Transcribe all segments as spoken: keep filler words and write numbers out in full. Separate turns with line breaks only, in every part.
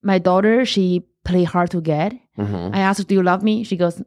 my daughter, she play hard to get. Mm-hmm. I asked her, do you love me? She goes,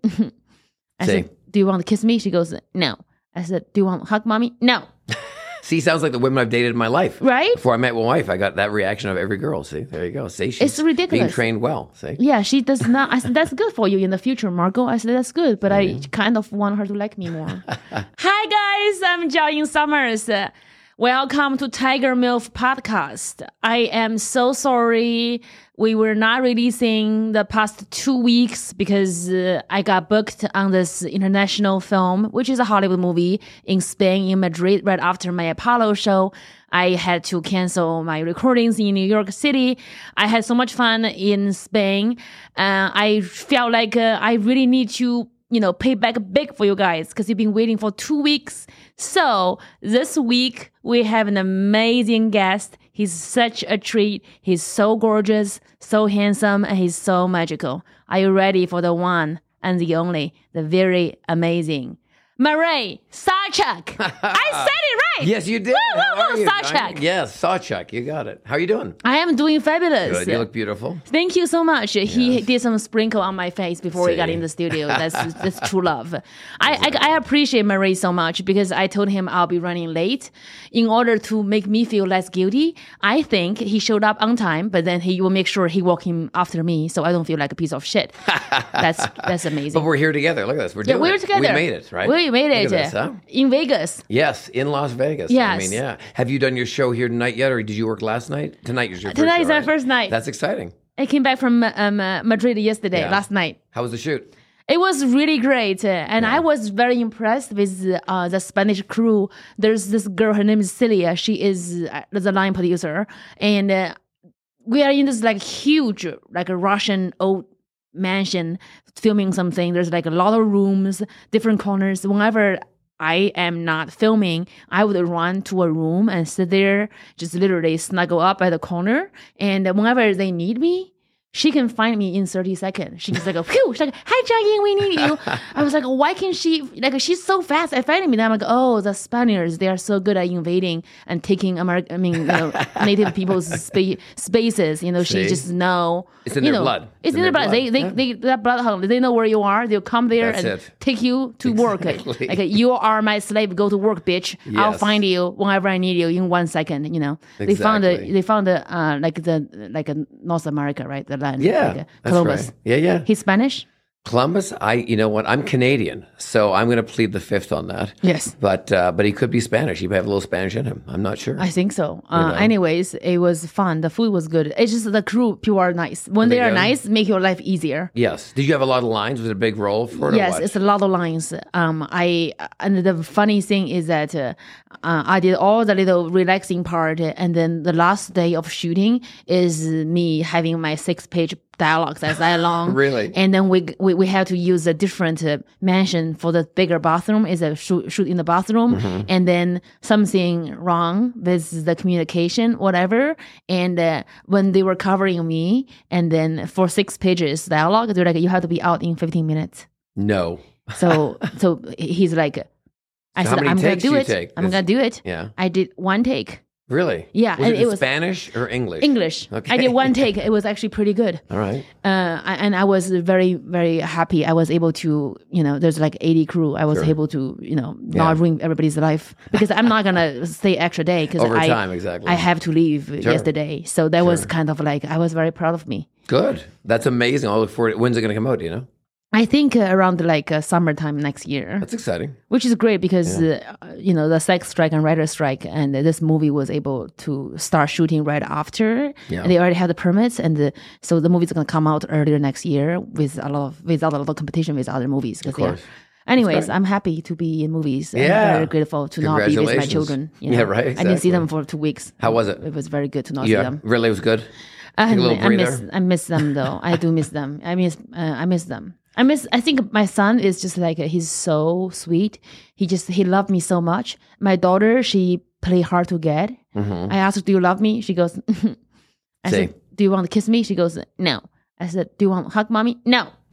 I
See?
said, do you want to kiss me? She goes, no. I said, do you want to hug mommy? No.
See, sounds like the women I've dated in my life.
Right?
Before I met my wife, I got that reaction of every girl. See, there you go. See, she's
It's ridiculous.
being trained well. See?
Yeah, she does not. I said, that's good for you in the future, Margot. I said, that's good, but mm-hmm. I kind of want her to like me more. Hi, guys. I'm Jiaoying Summers. Uh, welcome to Tiger MILF Podcast. I am so sorry we were not releasing the past two weeks because uh, I got booked on this international film, which is a Hollywood movie in Spain, in Madrid, right after my Apollo show. I had to cancel my recordings in New York City. I had so much fun in Spain. Uh, I felt like uh, I really need to, you know, pay back big for you guys because you've been waiting for two weeks. So this week we have an amazing guest. He's such a treat. He's so gorgeous, so handsome, and he's so magical. Are you ready for the one and the only, the very amazing Marie Sawchuk? I said it right.
Yes, you did.
Woo,
How
woo,
are
woo,
you?
Sawchuk.
Yes, Sawchuk. You got it. How are you doing?
I am doing fabulous.
Good. You look beautiful.
Thank you so much. Yes. He did some sprinkle on my face before
See.
we got in the studio. That's that's true love. I, I I appreciate Marie so much because I told him I'll be running late in order to make me feel less guilty. I think he showed up on time, but then he will make sure he walk him after me so I don't feel like a piece of shit. That's that's amazing.
But we're here together. Look at this. We're
yeah,
doing
we're
it.
together.
We made it, right?
We made it.
Look at this, huh?
In Vegas.
Yes, in Las Vegas.
Yes.
I mean, yeah. Have you done your show here tonight yet, or did you work last night? Tonight is your first
Tonight
show,
is our
right?
first night.
That's exciting.
I came back from um, uh, Madrid yesterday,
Yeah.
last night.
How was the shoot?
It was really great, uh, and
Yeah.
I was very impressed with uh, the Spanish crew. There's this girl, her name is Celia. She is uh, the line producer, and uh, we are in this like huge, like a Russian old mansion filming something. There's like a lot of rooms, different corners. Whenever I am not filming, I would run to a room and sit there, just literally snuggle up at the corner. And whenever they need me, she can find me in thirty seconds. She's like, whew, she's like, hi, Jiaoying, we need you. I was like, why can't she, like, she's so fast at finding me. Then I'm like, oh, the Spaniards, they are so good at invading and taking American, I mean, you know, native people's spa- spaces. You know,
See?
she just know.
It's in
you
their
know,
blood.
It's in their blood. They, they,
Yeah.
they, they're bloodhound. They know where you are. They'll come there
That's
and
it.
take you to work.
Exactly.
Like, you are my slave. Go to work, bitch. I'll
Yes.
find you whenever I need you in one second. You know, they found the,
Exactly.
they found the, uh, like the, like a North America, right? The land.
Yeah,
like, uh,
that's
Columbus.
right. Yeah, yeah.
He's Spanish?
Columbus, I, you know what? I'm Canadian, so I'm going to plead the fifth on that.
Yes.
But uh, but he could be Spanish. He might have a little Spanish in him. I'm not sure.
I think so. Uh,
know.
anyways, it was fun. The food was good. It's just the crew, people are nice. When
They
they are
good?
nice, make your life easier.
Yes. Did you have a lot of lines? Was it a big role for it? or
Yes,
what?
it's a lot of lines. Um, I and the funny thing is that uh, uh, I did all the little relaxing part, and then the last day of shooting is me having my six-page dialogues as I long.
Really?
And then we we, we had to use a different uh, mansion for the bigger bathroom. Is a shoot, shoot in the bathroom,
Mm-hmm.
and then something wrong with the communication, whatever. And uh, when they were covering me, and then for six pages dialogue, they're like, you have to be out in fifteen minutes.
No.
So so he's like, I
So how
said,
many
I'm gonna
takes
do
do you
it.
take?
I'm
This-
gonna do it.
Yeah.
I did one take.
Really?
Yeah,
Was
and
it,
it
in
was-
Spanish or English?
English.
Okay.
I did one take. It was actually pretty good.
All right.
Uh, I- and I was very, very happy. I was able to, you know, there's like eighty crew. I was
Sure.
able to, you know, not
Yeah.
ruin everybody's life because I'm not gonna stay extra day because I,
Overtime, exactly.
I have to leave yesterday. So that was kind of like, I was very proud of me.
Good. That's amazing. I'll look forward to it. When's it going to come out, do you know?
I think uh, around like uh, summertime next year.
That's exciting.
Which is great because, uh, you know, the SAG strike and writer strike, and this movie was able to start shooting right after.
Yeah.
And they already had the permits, and the, so the movie's going to come out earlier next year with a lot of, without a lot of competition with other movies. Of
course.
Anyways, I'm happy to be in movies.
Yeah.
I'm very grateful to not be with my
Congratulations.
children. You know?
Yeah, right,
I didn't see
exactly.
them for two weeks.
How was it?
It was very good to not see
Yeah.
them.
Really was good?
I,
Take a little
I miss
breather.
I miss them though. I do miss them. I miss uh, I miss them. I miss I think my son is just like uh, he's so sweet. He just he loved me so much. My daughter, she play hard to get.
Mm-hmm.
I asked her, do you love me? She goes, I
See?
said, do you want to kiss me? She goes, no. I said, do you want to hug mommy? No.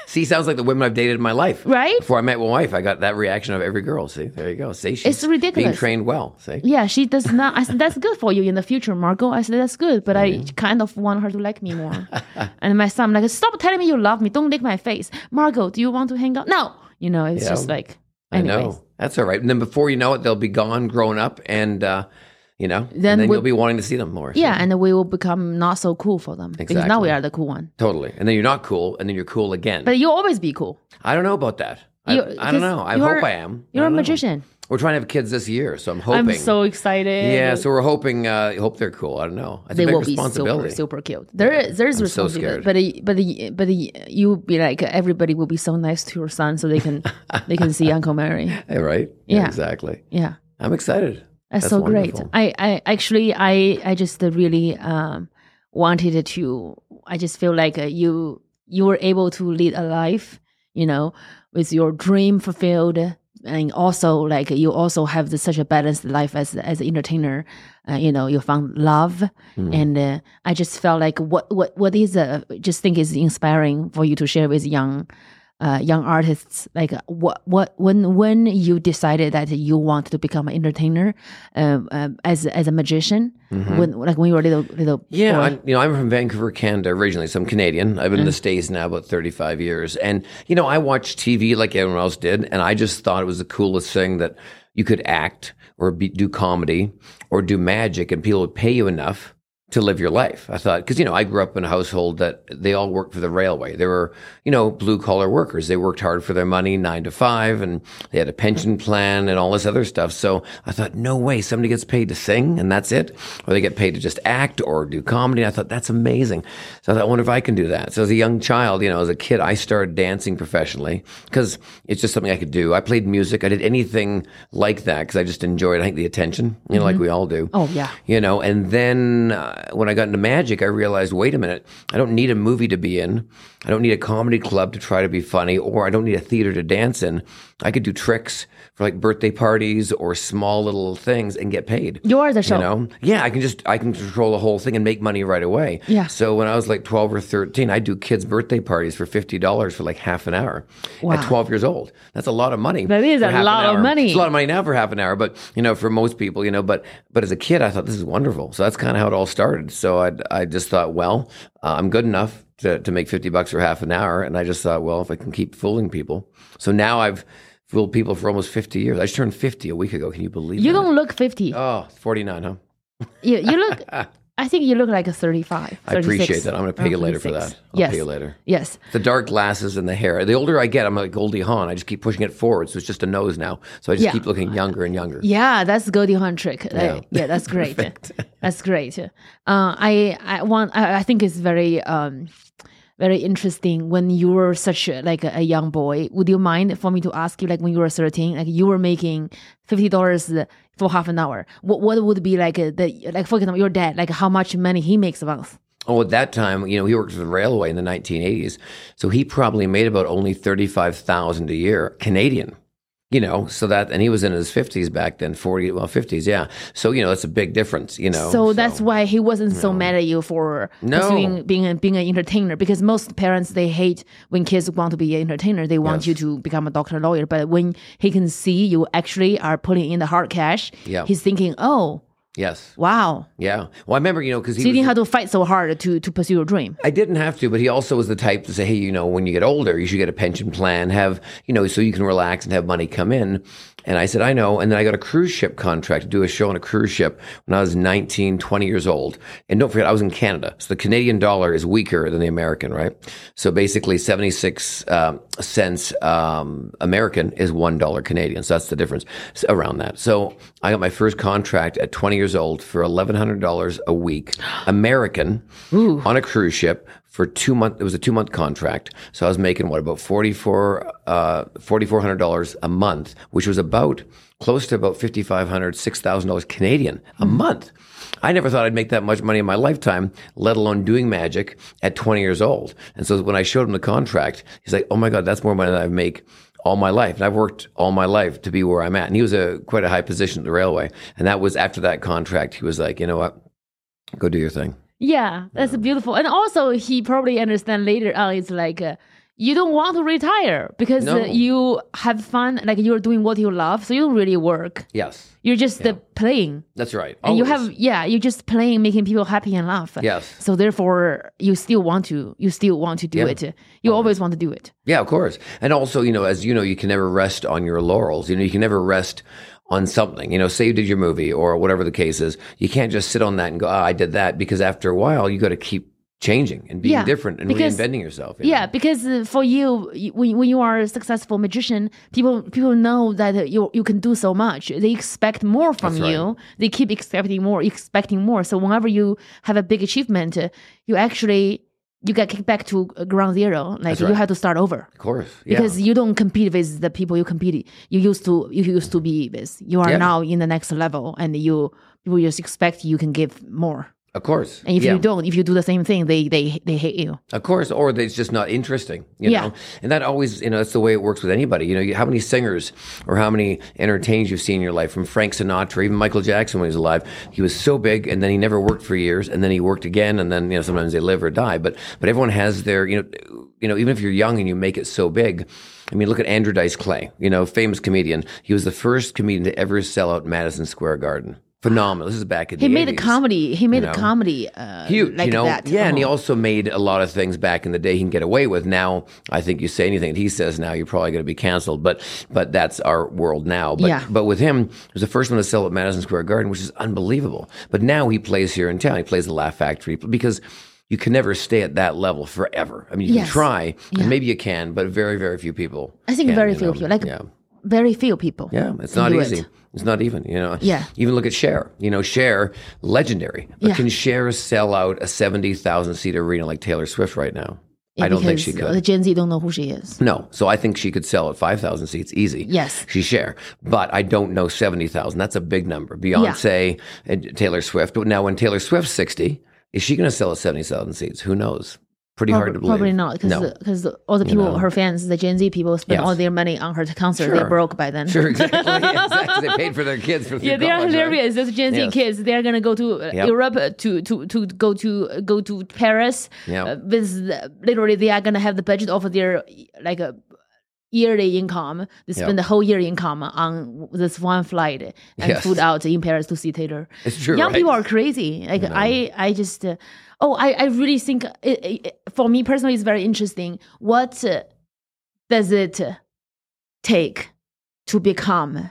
See, sounds like the women I've dated in my life.
Right?
Before I met my wife, I got that reaction of every girl. See, there you go. See, she's
It's ridiculous.
being trained well. See?
Yeah, she does not. I said, that's good for you in the future, Margot. I said, that's good, but I kind of want her to like me more. And my son, like, stop telling me you love me. Don't lick my face. Margot, do you want to hang out? No. You know, it's
Yeah.
just like,
I
anyways.
know. That's all right. And then before you know it, they'll be gone, grown up, and, uh, you know,
Then
and then
we-
you'll be wanting to see them more. So-
Yeah, and we will become not so cool for them. Because now
Exactly.
we are the cool one.
Totally. And then you're not cool, and then you're cool again.
But you'll always be cool.
I don't know about that. I,
You-
I don't know. I
you're-
hope I am. I
You're a
don't know.
magician.
We're trying to have kids this year, so I'm hoping.
I'm so excited.
Yeah, so we're hoping. Uh, hope they're cool. I don't know. It's
They
a big
will be super,
responsibility.
super cute. There, is there's
I'm so
responsibility,
scared.
but but but you be like everybody will be so nice to your son, so they can they can see Uncle Mary.
Yeah, right?
Yeah.
exactly.
Yeah,
I'm excited.
that's,
That's
so
wonderful.
great. I, I actually I I just really um wanted to. I just feel like uh, you you were able to lead a life, you know, with your dream fulfilled. And also, like you also have the, such a balanced life as as an entertainer. Uh, you know, you found love,
Mm.
and uh, I just felt like what what what is uh, just think is inspiring for you to share with young uh, young artists. Like what what when when you decided that you want to become an entertainer, um, um, as as a magician, when like when you were a little little
Mm-hmm. Yeah,
boy.
I'm, you know, I'm from Vancouver, Canada originally, so I'm Canadian. I've been in the
Mm.
States now about thirty-five years. And, you know, I watched T V like everyone else did, and I just thought it was the coolest thing that you could act or be, do comedy or do magic, and people would pay you enough to live your life. I thought, because, you know, I grew up in a household that they all worked for the railway. They were, you know, blue collar workers. They worked hard for their money, nine to five, and they had a pension plan and all this other stuff. So I thought, no way, somebody gets paid to sing and that's it. Or they get paid to just act or do comedy. I thought, that's amazing. So I thought, I wonder if I can do that. So as a young child, you know, as a kid, I started dancing professionally because it's just something I could do. I played music. I did anything like that because I just enjoyed, I think, the attention, you know, like we all do.
Oh, yeah.
You know, and then uh, when I got into magic, I realized, wait a minute, I don't need a movie to be in. I don't need a comedy club to try to be funny, or I don't need a theater to dance in. I could do tricks for like birthday parties or small little things and get paid.
You are the show.
You know? Yeah, I can just, I can control the whole thing and make money right away.
Yeah.
So when I was like twelve or thirteen, I'd do kids' birthday parties for fifty dollars for like half an hour
Wow.
at twelve years old. That's a lot of money.
That is
for
a
half an
lot of
hour.
money.
It's a lot of money now for half an hour, but you know, for most people, you know, but but as a kid, I thought this is wonderful. So that's kind of how it all started. So I I just thought, well, uh, I'm good enough to to make fifty bucks for half an hour, and I just thought, well, if I can keep fooling people, so now I've fooled people for almost fifty years. I just turned fifty a week ago. Can you believe
You
that?
don't look fifty.
Oh, forty-nine, huh?
You, you look. I think you look like a thirty-five.
I appreciate
thirty-six.
that. I'm going to pay
Oh,
you later for
thirty-six.
that. I'll
yes.
pay you later.
Yes.
The dark glasses and the hair. The older I get, I'm like Goldie Hawn. I just keep pushing it forward, so it's just a nose now. So I just
Yeah.
keep looking younger and younger.
Yeah, that's Goldie Hawn trick. Uh,
Yeah.
yeah, that's great. That's great. Uh, I I want. I, I think it's very um very interesting when you were such a, like a, a young boy. Would you mind for me to ask you, like when you were thirteen, like you were making fifty dollars for half an hour? What what would be like uh, the like for example your dad, like how much money he makes a month?
Oh, at that time, you know, he worked for the railway in the nineteen eighties. So he probably made about only thirty-five thousand dollars a year, Canadian. You know, so that, and he was in his fifties back then, forty, well, fifties, yeah. So, you know, that's a big difference, you know.
So, that's why he wasn't so mad at you for
No.
pursuing being a, being an entertainer. Because most parents, they hate when kids want to be an entertainer. They want
Yes.
you to become a doctor, lawyer. But when he can see you actually are putting in the hard cash,
Yeah.
he's thinking, oh,
Yes.
wow.
Yeah. Well, I remember, you know, because he
So you
was,
didn't have to fight so hard to, to pursue your dream.
I didn't have to, but he also was the type to say, hey, you know, when you get older, you should get a pension plan, have, you know, so you can relax and have money come in. And I said, I know. And then I got a cruise ship contract to do a show on a cruise ship when I was nineteen, twenty years old. And don't forget, I was in Canada. So the Canadian dollar is weaker than the American, right? So basically seventy-six um, cents um, American is one dollar Canadian. So that's the difference around that. So I got my first contract at twenty years old for eleven hundred dollars a week, American,
Ooh.
on a cruise ship for two months. It was a two month contract. So I was making what, about forty-four, uh, forty-four hundred dollars a month, which was about close to about fifty-five hundred, six thousand dollars Canadian a month. I never thought I'd make that much money in my lifetime, let alone doing magic at twenty years old. And so when I showed him the contract, he's like, oh my God, that's more money than I make all my life. And I've worked all my life to be where I'm at. And he was a quite a high position at the railway. And that was after that contract, he was like, you know what? Go do your thing.
Yeah, that's beautiful. And also, he probably understand later on, it's like, uh, you don't want to retire because
No.
uh, you have fun, like you're doing what you love, so you don't really work.
Yes.
You're just uh, playing.
That's right.
And you
Always.
have, yeah, you're just playing, making people happy and laugh.
Yes.
So therefore, you still want to, you still want to do
Yeah.
it. You always want to do it.
Yeah, of course. And also, you know, as you know, you can never rest on your laurels. You know, you can never rest on something. You know, say you did your movie or whatever the case is. You can't just sit on that and go, oh, I did that. Because after a while, you got to keep changing and being
Yeah,
different and
because-
reinventing yourself. you
Yeah,
know?
because uh, for you, y- when, when you are a successful magician, people people know that uh, you you can do so much. They expect more from
That's right.
you. They keep expecting more, expecting more. So whenever you have a big achievement, uh, you actually you get kicked back to uh, ground zero. Like
That's
you
right.
have to start over.
Of course. Yeah.
Because you don't compete with the people you compete you used to you used to be with. You are
Yeah.
now in the next level, and you people just expect you can give more.
Of course.
And if
yeah.
you don't, if you do the same thing, they they they hate you.
Of course, or it's just not interesting, you
Yeah.
know. And that always, you know, that's the way it works with anybody. You know, you, how many singers or how many entertainers you've seen in your life, from Frank Sinatra, even Michael Jackson when he was alive. He was so big, and then he never worked for years, and then he worked again, and then you know sometimes they live or die. But but everyone has their, you know, you know, even if you're young and you make it so big. I mean, look at Andrew Dice Clay, you know, famous comedian. He was the first comedian to ever sell out Madison Square Garden. Phenomenal. This is back in
He
the
made a
eighties.
comedy. He made
you
a
know?
comedy uh,
Huge,
like
you know,
that.
yeah, and he
Oh.
also made a lot of things back in the day he can get away with. Now, I think you say anything that he says now, you're probably going to be canceled. But but that's our world now. But
Yeah.
but with him, he was the first one to sell at Madison Square Garden, which is unbelievable. But now he plays here in town. He plays the Laugh Factory because you can never stay at that level forever. I mean, you
Yes.
can try,
Yeah.
and maybe you can, but very very few people.
I think
can,
very
you
few
know?
people, like
yeah.
very few people.
Yeah, it's
can
not
do
easy.
it.
It's not even, you know.
Yeah.
Even look at Cher. You know, Cher, legendary. But
Yeah.
can Cher sell out a seventy thousand seat arena like Taylor Swift right now?
Yeah,
I don't think
because
she
The
could.
Gen Z don't know who she is.
No. So I think she could sell at five thousand seats easy.
Yes.
She's Cher. But I don't know seventy thousand. That's a big number. Beyonce and Taylor Swift. But now when Taylor Swift's sixty, is she going to sell at seventy thousand seats? Who knows? Pretty
Prob-
hard to believe.
Probably not, because
No.
because all the people,
know.
her fans, the Gen Z people, spend
Yes.
all their money on her concert.
Sure.
They're broke by then.
Sure, exactly. Yeah, exactly. They paid for their kids for
Yeah, they are
college, right?
hilarious. Those Gen Z
Yes.
kids, they are gonna go to uh,
Yep.
Europe uh, to to to go to uh, go to Paris.
Yep.
Uh, with the- literally, they are gonna have the budget of their like a yearly income. They spend
Yep.
the whole year income on this one flight and
Yes.
food out in Paris to see Taylor.
It's true,
Young
right?
people are crazy. Like I, I just. Uh, oh, I, I really think it, it, for me personally, it's very interesting. What uh, does it take to become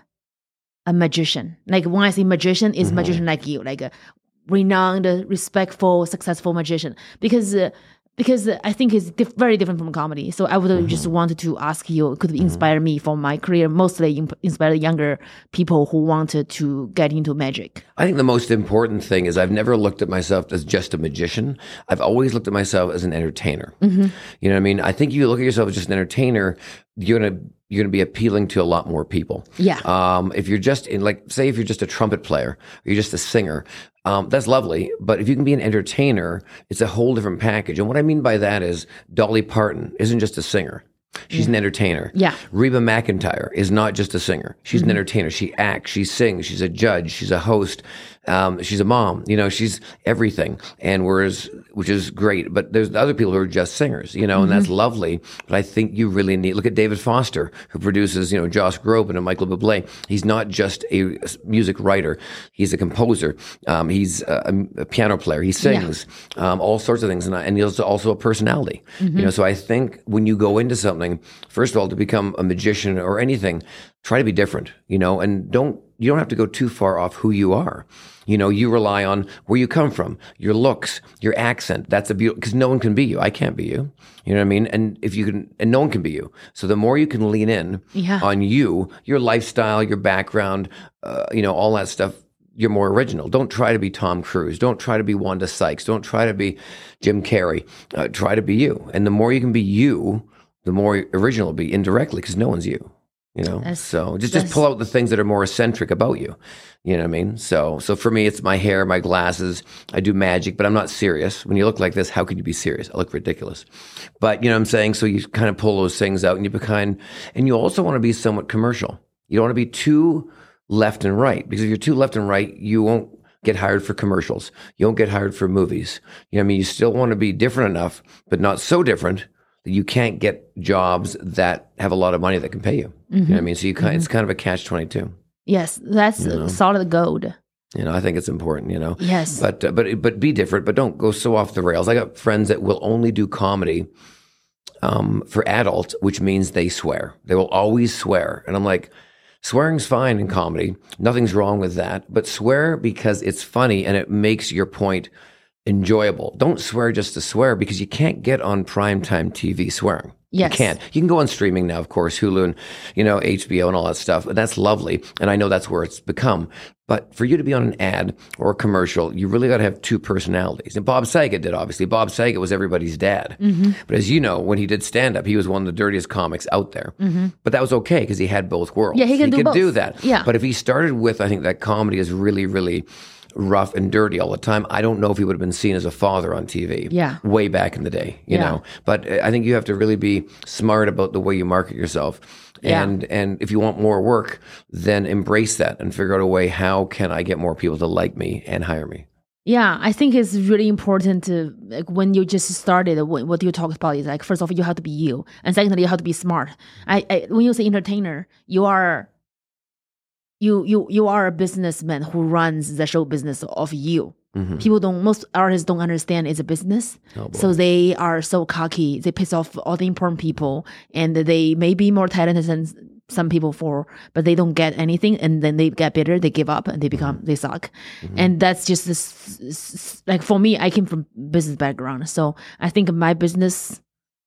a magician? Like when I say magician, is
Mm-hmm.
magician like you, like a renowned, respectful, successful magician? Because uh, because I think it's diff- very different from comedy. So I would
Mm-hmm.
just wanted to ask you, could inspire me for my career, mostly imp- inspire younger people who wanted to get into magic.
I think the most important thing is I've never looked at myself as just a magician. I've always looked at myself as an entertainer.
Mm-hmm.
You know what I mean? I think you look at yourself as just an entertainer, you're gonna you're gonna be appealing to a lot more people.
Yeah.
Um, if you're just in, like, say, if you're just a trumpet player, or you're just a singer, um, that's lovely. But if you can be an entertainer, it's a whole different package. And what I mean by that is Dolly Parton isn't just a singer. She's an entertainer.
Yeah.
Reba McEntire is not just a singer. She's
Mm-hmm.
an entertainer. She acts, she sings, she's a judge, she's a host, um, she's a mom. You know, she's everything. And whereas, which is great. But there's other people who are just singers, you know, and
Mm-hmm.
that's lovely. But I think you really need, look at David Foster, who produces, you know, Josh Groban and Michael Bublé. He's not just a music writer. He's a composer. Um, he's a, a piano player. He sings, um, all sorts of things. And, I, and he's also a personality,
Mm-hmm.
you know, so I think when you go into something, first of all, to become a magician or anything, try to be different, you know, and don't, you don't have to go too far off who you are. You know, you rely on where you come from, your looks, your accent. That's a beautiful, because no one can be you. I can't be you. You know what I mean? And if you can, and no one can be you. So the more you can lean in
Yeah.
on you, your lifestyle, your background, uh, you know, all that stuff, you're more original. Don't try to be Tom Cruise. Don't try to be Wanda Sykes. Don't try to be Jim Carrey. Uh, try to be you. And the more you can be you, the more original it'll be indirectly, because no one's you. You know,
That's-
so just
that's-
just pull out the things that are more eccentric about you. You know what I mean? So so for me, it's my hair, my glasses. I do magic, but I'm not serious. When you look like this, how can you be serious? I look ridiculous. But you know what I'm saying? So you kind of pull those things out, and you become, and you also want to be somewhat commercial. You don't want to be too left and right, because if you're too left and right, you won't get hired for commercials. You won't get hired for movies. You know what I mean? You still want to be different enough, but not so different you can't get jobs that have a lot of money that can pay you. Mm-hmm. You know what I mean? So you kind, mm-hmm. it's kind of a catch twenty-two.
Yes, that's you know? solid gold.
You know, I think it's important, you know.
Yes.
But, uh, but, but be different, but don't go so off the rails. I got friends that will only do comedy um, for adults, which means they swear. They will always swear. And I'm like, swearing's fine in comedy. Nothing's wrong with that. But swear because it's funny and it makes your point enjoyable. Don't swear just to swear because you can't get on primetime T V swearing.
Yes.
You can't. You can go on streaming now, of course, Hulu and, you know, H B O and all that stuff. And that's lovely. And I know that's where it's become. But for you to be on an ad or a commercial, you really got to have two personalities. And Bob Saget did, obviously. Bob Saget was everybody's dad. Mm-hmm. But as you know, when he did stand-up, he was one of the dirtiest comics out there. Mm-hmm. But that was okay because he had both worlds.
Yeah, he can
he
do
could
both.
do that.
Yeah.
But if he started with, I think that comedy is really, really rough and dirty all the time, I don't know if he would have been seen as a father on T V.
Yeah.
Way back in the day, you
yeah.
know. But I think you have to really be smart about the way you market yourself. And
yeah.
and if you want more work, then embrace that and figure out a way, how can I get more people to like me and hire me?
Yeah, I think it's really important to, like, when you just started, what, what you talked about is, like, first of all, you have to be you. And secondly, you have to be smart. I, I when you say entertainer, you are You you you are a businessman who runs the show business of you. Mm-hmm. People don't, most artists don't understand it's a business.
Oh,
so they are so cocky. They piss off all the important people, and they may be more talented than some people for, but they don't get anything, and then they get bitter, they give up, and they become, mm-hmm. they suck. Mm-hmm. And that's just this, like, for me, I came from business background. So I think my business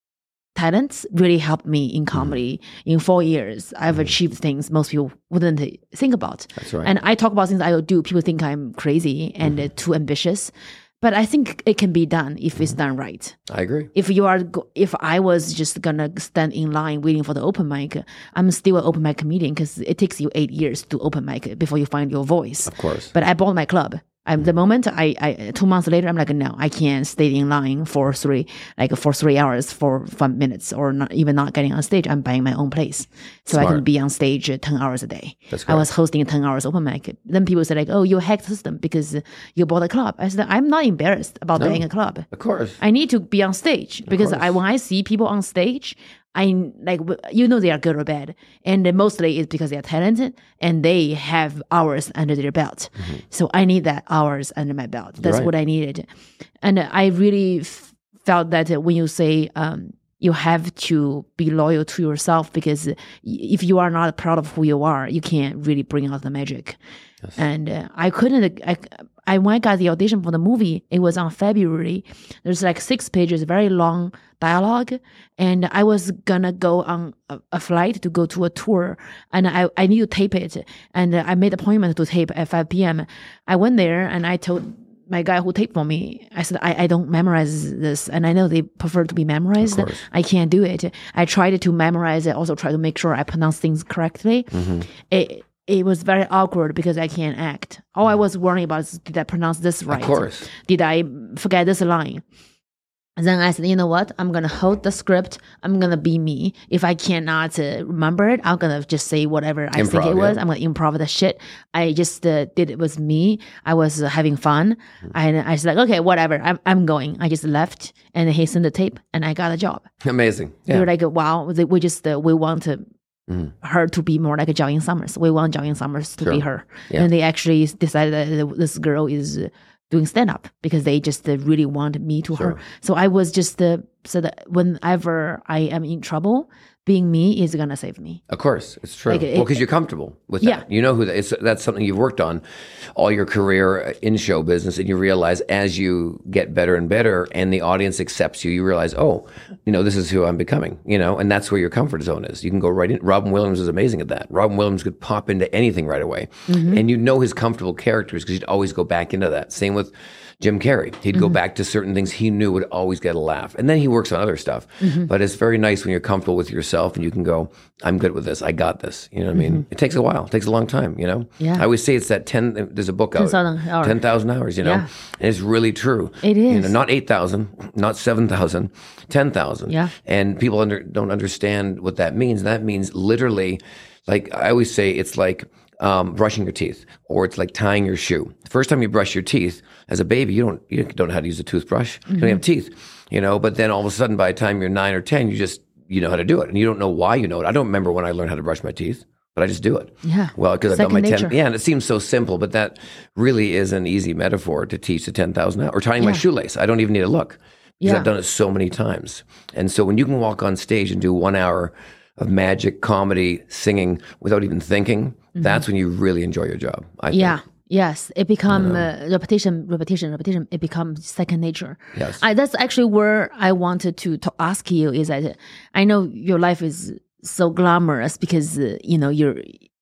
talents really helped me in comedy. Mm. In four years, I've mm. achieved things most people wouldn't think about.
That's right.
And I talk about things I do. People think I'm crazy and mm. uh, too ambitious, but I think it can be done if mm. it's done right.
I agree.
If you are, if I was just gonna stand in line waiting for the open mic, I'm still an open mic comedian because it takes you eight years to open mic before you find your voice.
Of course.
But I bought my club. I'm, the moment I, I, two months later, I'm like, no, I can't stay in line for three, like for three hours, for five minutes, or not, even not getting on stage. I'm buying my own place. So
Smart.
I can be on stage ten hours a day.
That's
I was hosting ten hours open mic. Then people say like, oh, you hacked the system because you bought a club. I said, I'm not embarrassed about
no,
buying a club.
Of course.
I need to be on stage because I, when I see people on stage, I like, you know, they are good or bad. And mostly it's because they are talented and they have hours under their belt. Mm-hmm. So I need that hours under my belt. That's
right.
what I needed. And I really f- felt that when you say, um, you have to be loyal to yourself, because if you are not proud of who you are, you can't really bring out the magic. Yes. And uh, I couldn't, I, I, when I got the audition for the movie, it was on February. There's like six pages, very long dialogue. And I was gonna go on a, a flight to go to a tour, and I, I need to tape it. And I made an appointment to tape at five p.m. I went there and I told my guy who taped for me, I said, I, I don't memorize this. And I know they prefer to be memorized. I can't do it. I tried to memorize it, also try to make sure I pronounce things correctly. Mm-hmm. It, It was very awkward because I can't act. All I was worrying about is, did I pronounce this right?
Of course.
Did I forget this line? And then I said, you know what? I'm going to hold the script. I'm going to be me. If I cannot uh, remember it, I'm going to just say whatever I
improv,
think it was.
yeah.
I'm going to improv the shit. I just uh, did it with me. I was uh, having fun. Mm. And I was like, okay, whatever. I'm, I'm going. I just left, and he sent the tape, and I got a job.
Amazing. Yeah.
We were like, wow, we just, uh, we want to, Mm. her to be more like a Jiaoying Summers. We want Jiaoying Summers to
sure.
be her.
Yeah.
And they actually decided that this girl is doing stand-up because they just uh, really want me to
sure.
her. So I was just, uh, so that whenever I am in trouble, being me is going to save me.
Of course, it's true.
Like,
well, because
it,
you're comfortable with
yeah.
that. You know who that is. That's something you've worked on all your career in show business, and you realize as you get better and better and the audience accepts you, you realize, oh, you know, this is who I'm becoming, you know, and that's where your comfort zone is. You can go right in. Robin Williams is amazing at that. Robin Williams could pop into anything right away. Mm-hmm. And you know his comfortable characters because he'd always go back into that. Same with Jim Carrey. He'd mm-hmm. go back to certain things he knew would always get a laugh. And then he works on other stuff. Mm-hmm. But it's very nice when you're comfortable with yourself and you can go, I'm good with this. I got this. You know what mm-hmm. I mean? It takes a while. It takes a long time, you know?
Yeah.
I always say it's that ten, there's a book out. ten thousand hours, you know? Yeah. And it's really true.
It is.
You know, not eight thousand, not seven thousand, ten thousand.
Yeah.
And people under, don't understand what that means. That means literally, like I always say, it's like um, brushing your teeth, or it's like tying your shoe. The first time you brush your teeth as a baby, you don't you don't know how to use a toothbrush. Mm-hmm. You don't have teeth, you know. But then all of a sudden, by the time you're nine or ten, you just you know how to do it, and you don't know why you know it. I don't remember when I learned how to brush my teeth, but I just do it.
Yeah.
Well, because I've done my
nature.
ten. Yeah, and it seems so simple, but that really is an easy metaphor to teach the ten thousand hours. Or tying yeah. my shoelace. I don't even need to look because
yeah.
I've done it so many times. And so when you can walk on stage and do one hour of magic, comedy, singing without even thinking, mm-hmm. that's when you really enjoy your job. I
yeah.
think.
Yes, it becomes uh, repetition, repetition, repetition. It becomes second nature.
Yes,
I, that's actually where I wanted to, to ask you. Is that I know your life is so glamorous because uh, you know you're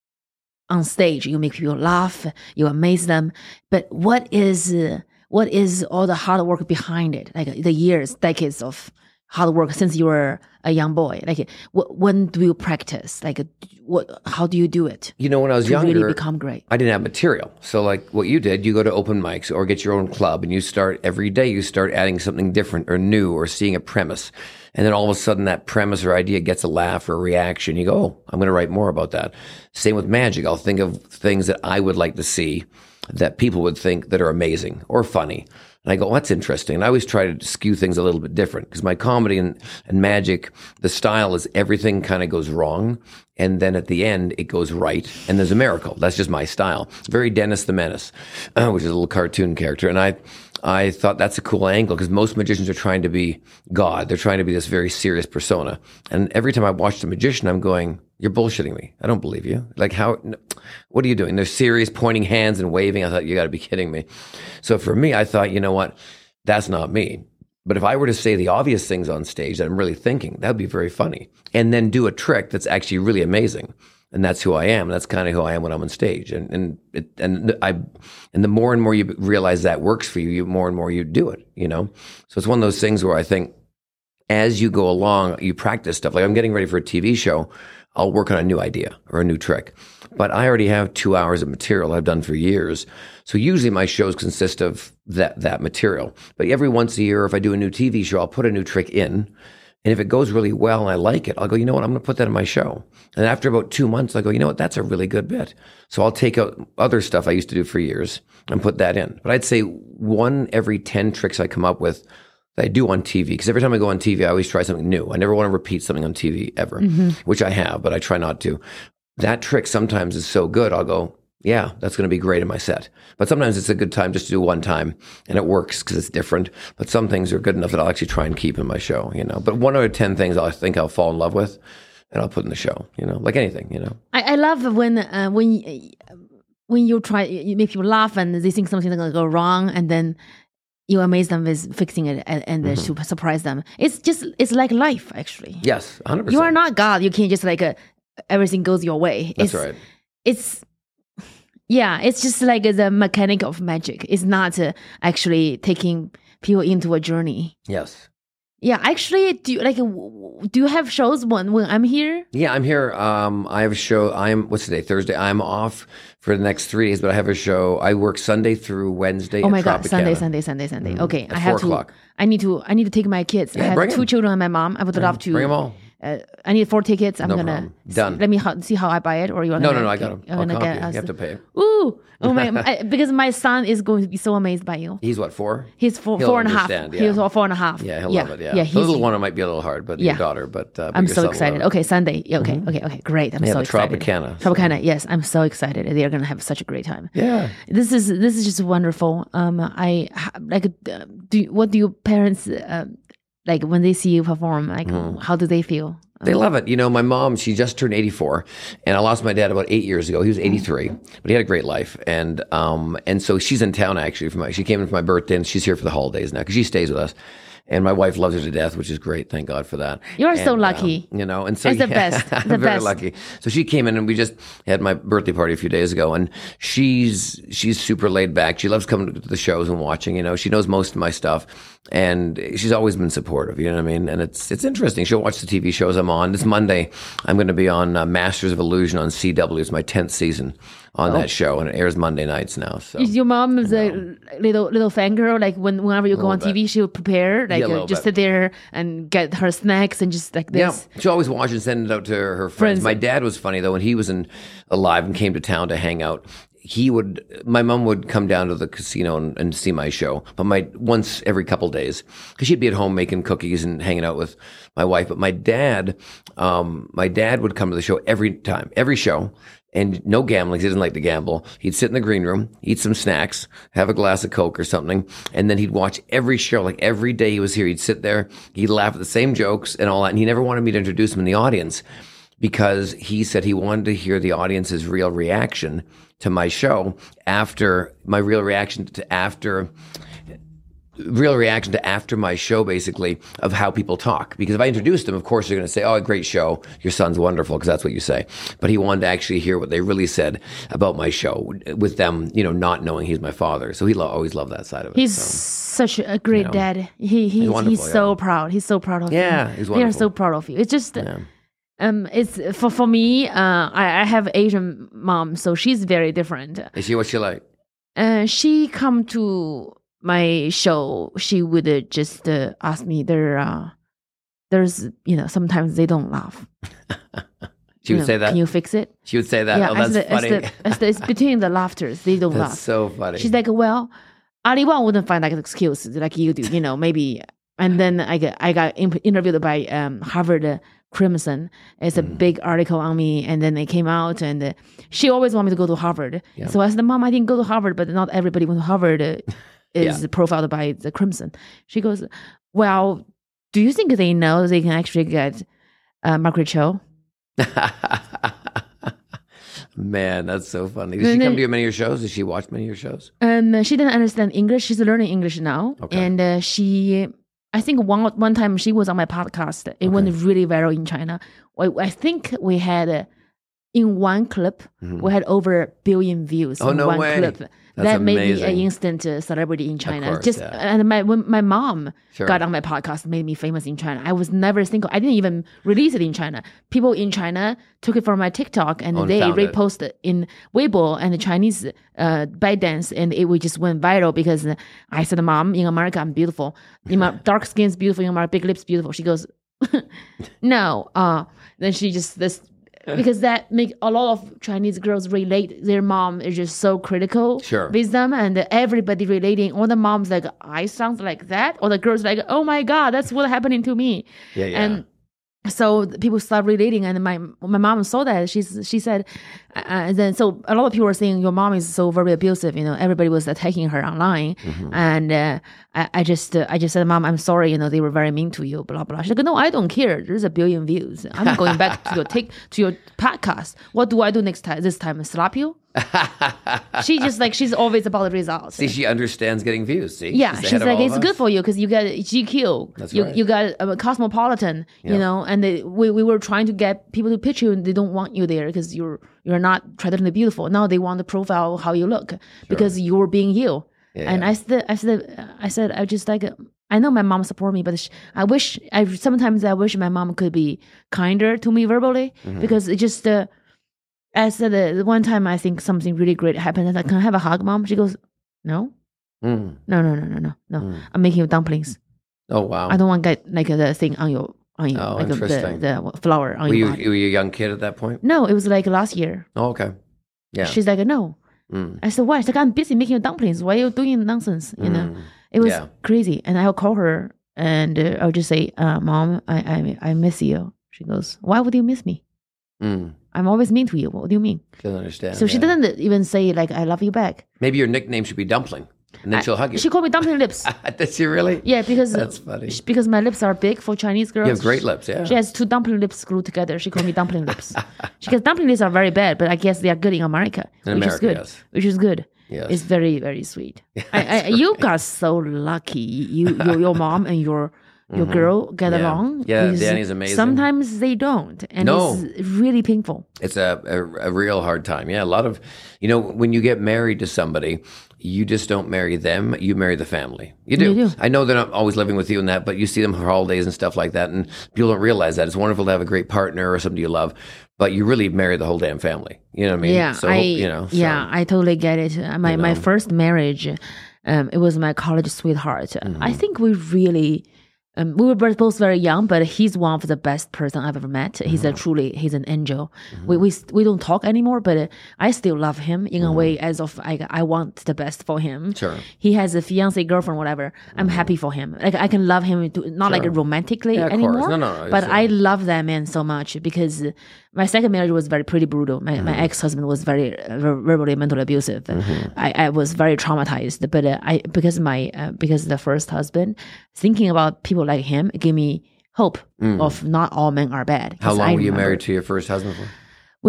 on stage, you make people laugh, you amaze them. But what is uh, what is all the hard work behind it? Like the years, decades of hard work since you were a young boy. Like, wh- when do you practice? Like, what? How do you do it?
You know, when I was
to
younger,
really become great.
I didn't have material. So, like what you did, you go to open mics or get your own club, and you start every day. You start adding something different or new, or seeing a premise, and then all of a sudden, that premise or idea gets a laugh or a reaction. You go, "Oh, I'm going to write more about that." Same with magic. I'll think of things that I would like to see that people would think that are amazing or funny. And I go, well, that's interesting. And I always try to skew things a little bit different because my comedy and, and magic, the style is everything kind of goes wrong. And then at the end, it goes right. And there's a miracle. That's just my style. Very Dennis the Menace, uh, which is a little cartoon character. And I, I thought that's a cool angle because most magicians are trying to be God. They're trying to be this very serious persona. And every time I watch the magician, I'm going, you're bullshitting me. I don't believe you. Like how, what are you doing? They're serious, pointing hands and waving. I thought, you got to be kidding me. So for me, I thought, you know what? That's not me. But if I were to say the obvious things on stage that I'm really thinking, that'd be very funny. And then do a trick that's actually really amazing. And that's who I am. That's kind of who I am when I'm on stage. And and it, and I and the more and more you realize that works for you, you more and more you do it, you know? So it's one of those things where I think as you go along, you practice stuff. Like I'm getting ready for a T V show. I'll work on a new idea or a new trick. But I already have two hours of material I've done for years. So usually my shows consist of that that material. But every once a year, if I do a new T V show, I'll put a new trick in. And if it goes really well and I like it, I'll go, you know what, I'm going to put that in my show. And after about two months, I go, you know what, that's a really good bit. So I'll take out other stuff I used to do for years and put that in. But I'd say one every ten tricks I come up with that I do on T V. Because every time I go on T V, I always try something new. I never want to repeat something on T V ever, mm-hmm. which I have, but I try not to. That trick sometimes is so good, I'll go, yeah, that's going to be great in my set. But sometimes it's a good time just to do one time, and it works because it's different. But some things are good enough that I'll actually try and keep in my show, you know. But one out of ten things I think I'll fall in love with, and I'll put in the show, you know, like anything, you know.
I, I love when uh, when when you try, you make people laugh, and they think something's going to go wrong, and then you amaze them with fixing it and, and then mm-hmm. to surprise them. It's just it's like life, actually.
Yes, one hundred percent.
You are not God. You can't just like uh, everything goes your way.
That's
it's,
right.
It's. Yeah, it's just like the mechanic of magic. It's not uh, actually taking people into a journey.
Yes.
Yeah, actually, do you, like w- do you have shows when when I'm here?
Yeah, I'm here. Um, I have a show. I'm what's today? Thursday. I'm off for the next three days, but I have a show. I work Sunday through Wednesday.
Oh my
at
god,
Tropicana.
Sunday, Sunday, Sunday, Sunday. Mm-hmm. Okay,
at
I have
four
to.
O'clock.
I need to. I need to take my kids.
Yeah,
I have
bring
two
them.
children and my mom. I would love to
bring them all.
Uh, I need four tickets. I'm
no
gonna
problem. Done.
Let me ho- see how I buy it, or you?
No, no, no. I got them.
I'm
I'll
gonna
comp
get.
you.
Us.
You have to pay.
Ooh, oh my! I, because my son is going to be so amazed by you.
He's what, four?
He's four,
He'll
four and a half.
understand, yeah.
He's four and a half.
Yeah, he'll
yeah.
love it. Yeah,
yeah
the little one might be a little hard, but
yeah.
your daughter. But, uh, but
I'm
your
so
son will
excited.
love it.
Okay, Sunday. Yeah, okay, mm-hmm. okay, okay. Great. I'm
yeah,
so
the
excited.
Tropicana.
Tropicana. Yes, I'm so excited. They're gonna have such a great time.
Yeah.
This is this is just wonderful. Um, I like. Uh, do what do your parents uh, like when they see you perform? Like, mm. how do they feel?
They love it. You know, my mom, she just turned eighty-four, and I lost my dad about eight years ago. He was eighty-three, but he had a great life. And um, and so she's in town, actually. For my, she came in for my birthday, and she's here for the holidays now because she stays with us. And my wife loves her to death, which is great. Thank God for that.
You are
and,
so lucky.
Um, you know, and so
it's
yeah,
the best. The
I'm very
best.
lucky. So she came in, and we just had my birthday party a few days ago. And she's she's super laid back. She loves coming to the shows and watching. You know, she knows most of my stuff. And she's always been supportive, you know what I mean? And it's it's interesting. She'll watch the T V shows I'm on. This Monday, I'm going to be on uh, Masters of Illusion on C W. It's my tenth season on oh. that show, and it airs Monday nights now. So
is your mom is a little little fangirl? Like when whenever you go on bit. T V, she'll prepare, like yeah, uh, just bit. sit there and get her snacks and just like this.
Yeah, she always watch and send it out to her, her friends. friends. My dad was funny though when he was in alive and came to town to hang out. He would, my mom would come down to the casino and, and see my show, but my once every couple days, because she'd be at home making cookies and hanging out with my wife. But my dad, um, my dad would come to the show every time, every show, and no gambling. He doesn't like to gamble. He'd sit in the green room, eat some snacks, have a glass of Coke or something, and then he'd watch every show. Like every day he was here, he'd sit there, he'd laugh at the same jokes and all that. And he never wanted me to introduce him in the audience because he said he wanted to hear the audience's real reaction to my show after my real reaction to after real reaction to after my show, basically, of how people talk. Because if I introduced them, of course, they're going to say, oh, great show. Your son's wonderful, because that's what you say. But he wanted to actually hear what they really said about my show with them, you know, not knowing he's my father. So he lo- always loved that side of it.
He's
so,
such a great you know, dad. He, he He's, he's so yeah. proud. He's so proud of you.
Yeah, he's wonderful.
They are so proud of you. It's just... Yeah. Um, it's for for me. Uh, I, I have Asian mom, so she's very different.
Is she what's she like?
Uh, she come to my show. She would uh, just uh, ask me. There, uh, there's you know sometimes they don't laugh.
She would
you know,
say that.
Can you fix it?
She would say that.
Yeah,
oh, that's
as the,
funny.
As the, as the, it's between the laughters. They don't
that's
laugh.
That's so funny.
She's like, well, Ali Wong wouldn't find like an excuse like you do. You know, maybe. And then I got I got interviewed by um, Harvard. Uh, Crimson. It's a mm. big article on me, and then it came out, and uh, she always wanted me to go to Harvard. Yeah. So I said, Mom, I didn't go to Harvard, but not everybody went to Harvard uh, is yeah. profiled by the Crimson. She goes, well, do you think they know they can actually get uh, Margaret Cho?
Man, that's so funny. Did she come to your, many of your shows? Did she watch many of your shows?
Um, she didn't understand English. She's learning English now, okay. and uh, she... I think one one time she was on my podcast. It okay. went really viral in China. I, I think we had, uh, in one clip, mm-hmm. we had over a billion views
oh,
in
no
one
way.
clip.
That's
that
amazing.
made me an instant uh, celebrity in China.
Course,
Just
yeah.
and my when my mom
sure.
got on my podcast, made me famous in China. I was never single. I didn't even release it in China. People in China took it from my TikTok and
oh,
they
and
reposted it in Weibo and the Chinese uh, ByteDance, and it would just went viral because I said, "Mom, in America, I'm beautiful. In my dark skin's beautiful. In my big lips, beautiful." She goes, "No." Uh, then she just this. Because that make a lot of Chinese girls relate. Their mom is just so critical
sure.
with them, and everybody relating. All the moms like, I sound like that, or the girls like, oh my god, that's what happening to me.
Yeah, yeah.
And so people start relating, and my my mom saw that. She's she said, uh, and then so a lot of people were saying your mom is so very abusive. You know, everybody was attacking her online, mm-hmm. and uh, I, I just uh, I just said, Mom, I'm sorry. You know, they were very mean to you. Blah blah. She's like, no, I don't care. There's a billion views. I'm not going back to your take to your podcast. What do I do next time? This time, slap you? She just like she's always about the results.
See, she understands getting views. See,
yeah, she's, she's like it's good for you because you got G Q.
That's
you
right.
you got a Cosmopolitan. Yep. You know, and they, we we were trying to get people to pitch you, and they don't want you there because you're you're not traditionally beautiful. Now they want to profile how you look sure. because you're being you. Yeah, and yeah. I said I said I said I just like. I know my mom support me, but she, I wish I sometimes I wish my mom could be kinder to me verbally mm-hmm. because it just. Uh, I said uh, one time I think something really great happened. I was like, can I have a hug, Mom? She goes, no. Mm. No, no, no, no, no, no. Mm. I'm making you dumplings.
Oh, wow.
I don't want to get like the thing on your, on your
oh,
like
interesting.
The, the flour on
were
your
you,
body.
Were you a young kid at that point?
No, it was like last year.
Oh, okay. Yeah.
She's like, no. Mm. I said, why? She's like, I'm busy making dumplings. Why are you doing nonsense? You mm. know, it was yeah. crazy. And I'll call her and uh, I'll just say, uh, Mom, I, I I miss you. She goes, why would you miss me? Mm. I'm always mean to you. What do you mean?
She doesn't understand.
So yeah. she doesn't even say like, I love you back.
Maybe your nickname should be Dumpling. And then I, she'll hug you.
She called me dumpling lips.
Does she really?
Yeah, because
that's funny.
Because my lips are big for Chinese girls.
You have great lips, yeah.
She has two dumpling lips glued together. She called me dumpling lips. She goes, dumpling lips are very bad, but I guess they are good in America,
in
which
America,
is good.
Yes.
Which is good.
Yes.
It's very very sweet. I, I, you got so lucky. You, your, your mom and your your girl get
Yeah.
along.
Yeah,
because
Danny's amazing.
Sometimes they don't, and
No.
it's really painful.
It's a, a, a real hard time. Yeah, a lot of, you know, when you get married to somebody, you just don't marry them, you marry the family. You do.
You do.
I know they're not always living with you and that, but you see them for holidays and stuff like that, and people don't realize that. It's wonderful to have a great partner or somebody you love, but you really marry the whole damn family. You know what I mean?
Yeah,
So,
I
you know. So,
yeah, I totally get it. Uh, My my
know.
first marriage, um, it was my college sweetheart.
Mm-hmm.
I think we really. Um, we were both both very young, but he's one of the best person I've ever met. He's
Mm-hmm.
a truly, he's an angel. We, we we don't talk anymore, but uh, I still love him in a way as of I, I want the best for him.
Mm-hmm. Sure.
He has a fiance, girlfriend, whatever. I'm happy for him. Like I can love him, to, not like
Sure.
romantically
Yeah, of course.
anymore.
No, no, no,
But
it's,
I
uh,
love that man so much because my second marriage was very pretty brutal. My my ex husband was very uh, ver- verbally mentally abusive. I, I was very traumatized. But uh, I because my uh, because the first husband, thinking about people like him gave me hope of not all men are bad.
How
'Cause
long
I
were you
remember
married to your first husband for?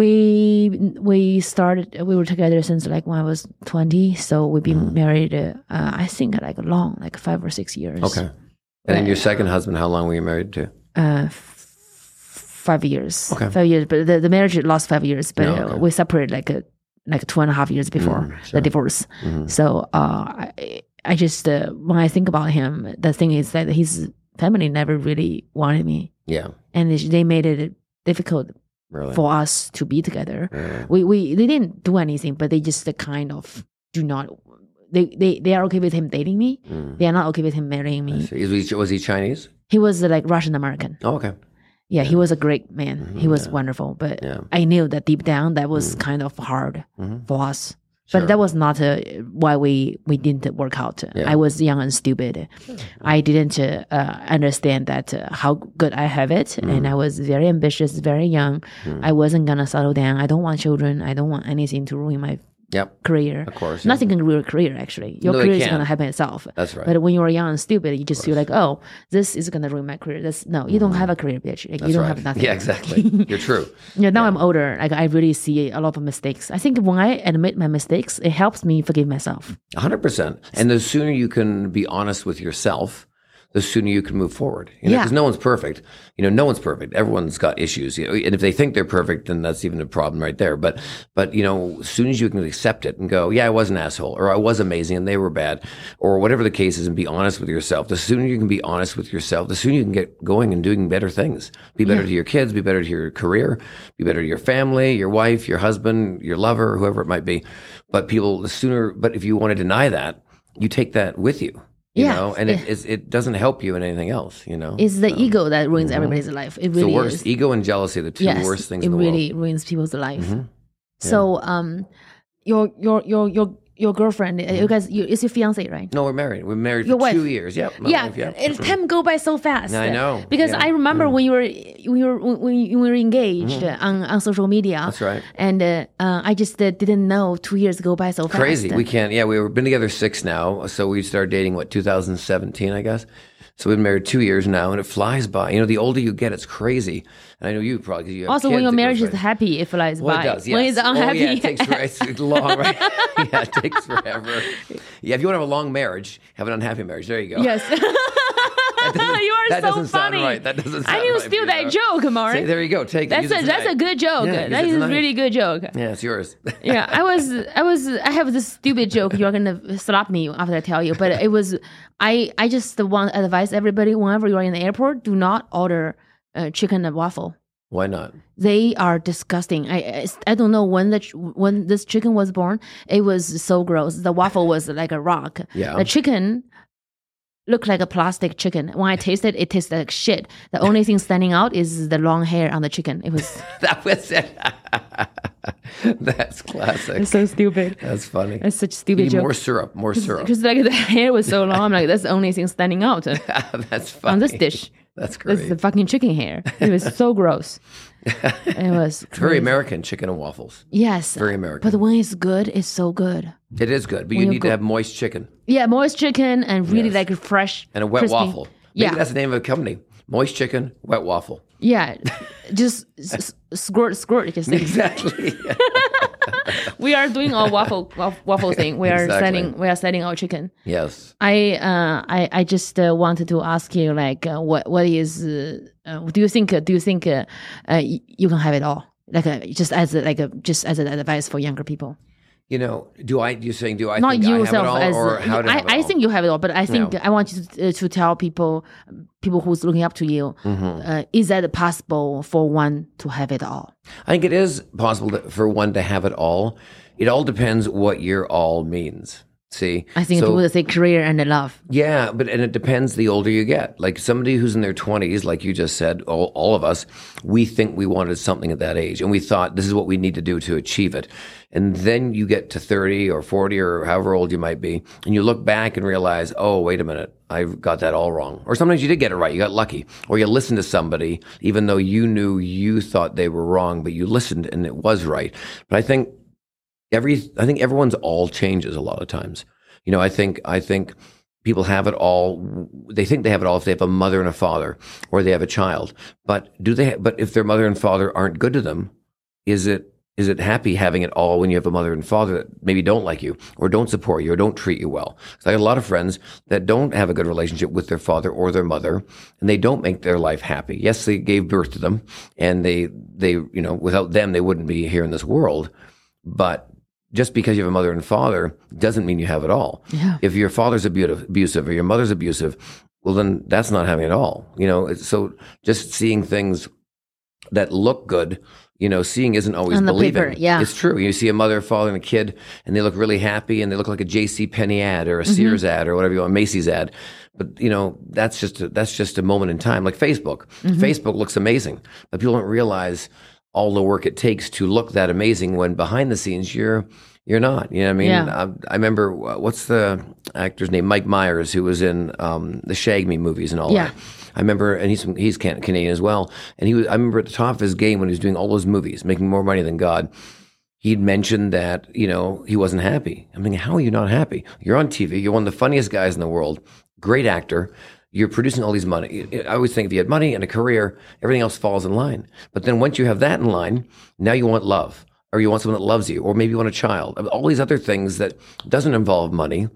We we started we were together since like when I was twenty. So we've been married. Uh, uh, I think like long, like five or six years.
Okay. And then your second husband, how long were you married to?
Uh, f- five years.
Okay.
Five years, but the, the marriage lost five years. But
Yeah,
uh,
okay.
we separated like a, like two and a half years before
Mm, sure.
the divorce. So uh, I I just uh, when I think about him, the thing is that his family never really wanted me,
Yeah,
and they- they made it difficult
really.
for us to be together.
Yeah.
We we they didn't do anything, but they just uh, kind of do not. They, they they are okay with him dating me.
Mm.
They are not okay with him marrying
I
me.
see. Was he, was he Chinese?
He was uh, like Russian American.
Oh, okay.
Yeah, he was a great man. He was wonderful, but
Yeah.
I knew that deep down that was kind of hard for us. But that was not uh, why we we didn't work out.
Yeah.
I was young and stupid. I didn't uh, uh, understand that uh, how good I have it, and I was very ambitious, very young. I wasn't gonna settle down. I don't want children. I don't want anything to ruin my
Yep.
career.
Of course, yeah.
Nothing can ruin a career, actually. Your
No, they
career is
can't.
going to happen itself.
That's right.
But when you are young and stupid, you just feel like, oh, this is going to ruin my career. That's, no, you don't have a career, bitch. Like,
That's
you don't
right.
have nothing.
Yeah, exactly. You're true.
Yeah, now I'm older. Like, I really see a lot of mistakes. I think when I admit my mistakes, it helps me forgive myself.
one hundred percent. And the sooner you can be honest with yourself, the sooner you can move forward. You know,
Yeah.
because no one's perfect. You know, no one's perfect. Everyone's got issues. You know, and if they think they're perfect, then that's even a problem right there. But, but you know, as soon as you can accept it and go, yeah, I was an asshole, or I was amazing and they were bad, or whatever the case is, and be honest with yourself, the sooner you can be honest with yourself, the sooner you can get going and doing better things. Be better to your kids, be better to your career, be better to your family, your wife, your husband, your lover, whoever it might be. But people, the sooner, but if you want to deny that, you take that with you. You
Yeah,
know, and it, it's, it doesn't help you in anything else, you know.
It's the ego that ruins everybody's life. It
It's the
really
worst.
is.
Ego and jealousy are the two
Yes,
worst things
it
in the
really
world.
ruins people's life. So, um, your your your your your girlfriend, uh you guys, you, it's your fiance, right?
No, we're married. We're married for
Your wife.
two years. Yep. my
Yeah,
wife, yeah.
it, time go by so fast.
I know,
because
yeah.
I remember when you were when you were when you were engaged on, on social media.
That's right.
And uh, uh, I just uh, didn't know two years go by so fast.
Crazy. We can't. Yeah, we've been together six now. So we started dating, what, two thousand seventeen, I guess. So we've been married two years now, and it flies by. You know, the older you get, it's crazy. And I know you probably, because you have
Also,
kids,
when your
it
marriage
goes
is
right-
happy, it flies
Well,
by.
it does, yes.
When it's unhappy,
Oh, yeah, it takes forever. It's long, right? Yeah, it takes forever. Yeah, if you want to have a long marriage, have an unhappy marriage. There you go.
yes. you are
that
so
doesn't sound
funny.
right. That doesn't
I
sound
need to
right
steal
for
that
you,
joke,
See,
Mark.
there you go. Take
That's
it. Use
a
it
that's a
tonight.
good joke.
Yeah, use
that
it
is a
tonight.
really good joke.
Yeah, it's yours.
Yeah, I was, I was, I have this stupid joke. You're gonna slap me after I tell you, but it was, I, I just want to advise everybody whenever you are in the airport, do not order uh, chicken and waffle.
Why not?
They are disgusting. I, I, I don't know when the ch- when this chicken was born. It was so gross. The waffle was like a rock.
Yeah.
The chicken looked like a plastic chicken. When I tasted it, it tasted like shit. The only thing standing out is the long hair on the chicken. It was
That was it. That's classic.
so stupid.
That's funny.
It's such a
You
stupid
need
joke.
more syrup. More syrup.
Because like the hair was so long, I'm like, that's the only thing standing out
That's funny.
on this dish.
That's
That's
great.
the fucking chicken hair. It was so gross. It was
It's very
crazy.
American, chicken and waffles.
Yes,
Very American.
But when it's good, it's so good.
It is good, but you
you
need
go-
to have moist chicken
Yeah, moist chicken and really
Yes.
like fresh
and a wet
crispy.
waffle. Maybe
Yeah,
that's the name of the company. Moist chicken, wet waffle.
yeah. Just s- s- squirt, squirt. Just like,
Exactly.
We are doing a waffle waff- waffle thing. We are
Exactly.
selling we are selling our chicken.
Yes.
I uh I I just uh, wanted to ask you like uh, what what is uh, uh, do you think uh, do you think uh, uh, y- you can have it all like uh, just as a, like a just as an advice for younger people?
You know, do I? You're saying, do I
Not
think
you
I have
yourself
it all,
as
or how do I?
I,
Have it
I
all?
think you have it all, but I think
No.
I want you to, uh, to tell people people who's looking up to you.
Mm-hmm.
Uh, is that possible for one to have it all?
I think it is possible to, for one to have it all. It all depends what your all means. See,
I think
so,
people would say career and love.
yeah, but and it depends the older you get. Like somebody who's in their twenties, like you just said, all, all of us, we think we wanted something at that age, and we thought this is what we need to do to achieve it. And then you get to thirty or forty or however old you might be, and you look back and realize, oh, wait a minute, I got that all wrong. Or sometimes you did get it right, you got lucky. Or you listened to somebody, even though you knew you thought they were wrong, but you listened and it was right. But I think every, I think everyone's all changes a lot of times. You know, I think, I think people have it all. They think they have it all if they have a mother and a father, or they have a child. But do they? But if their mother and father aren't good to them, is it is it happy having it all when you have a mother and father that maybe don't like you, or don't support you, or don't treat you well? So I have a lot of friends that don't have a good relationship with their father or their mother, and they don't make their life happy. Yes, they gave birth to them, and they they you know without them they wouldn't be here in this world. But just because you have a mother and father doesn't mean you have it all.
Yeah.
If your father's abusive, abusive or your mother's abusive, well, then that's not having it all. You know, it's, so just seeing things that look good, you know, seeing isn't always
On the
believing.
paper, yeah.
It's true. You see a mother, father, and a kid, and they look really happy, and they look like a J C Penney ad or a Sears ad or whatever you want, a Macy's ad. But you know, that's just a, that's just a moment in time. Like Facebook, Facebook looks amazing, but people don't realize all the work it takes to look that amazing when behind the scenes you're you're not. You know what I mean?
Yeah.
I, I remember uh, what's the actor's name? Mike Myers, who was in um, the Shag Me movies and all
Yeah.
that. I remember, and he's he's Can- Canadian as well. And he was, I remember at the top of his game when he was doing all those movies, making more money than God. He'd mentioned that, you know, he wasn't happy. I'm thinking, how are you not happy? You're on T V. You're one of the funniest guys in the world. Great actor. You're producing all these money. I always think if you had money and a career, everything else falls in line. But then once you have that in line, now you want love, or you want someone that loves you, or maybe you want a child. All these other things that doesn't involve money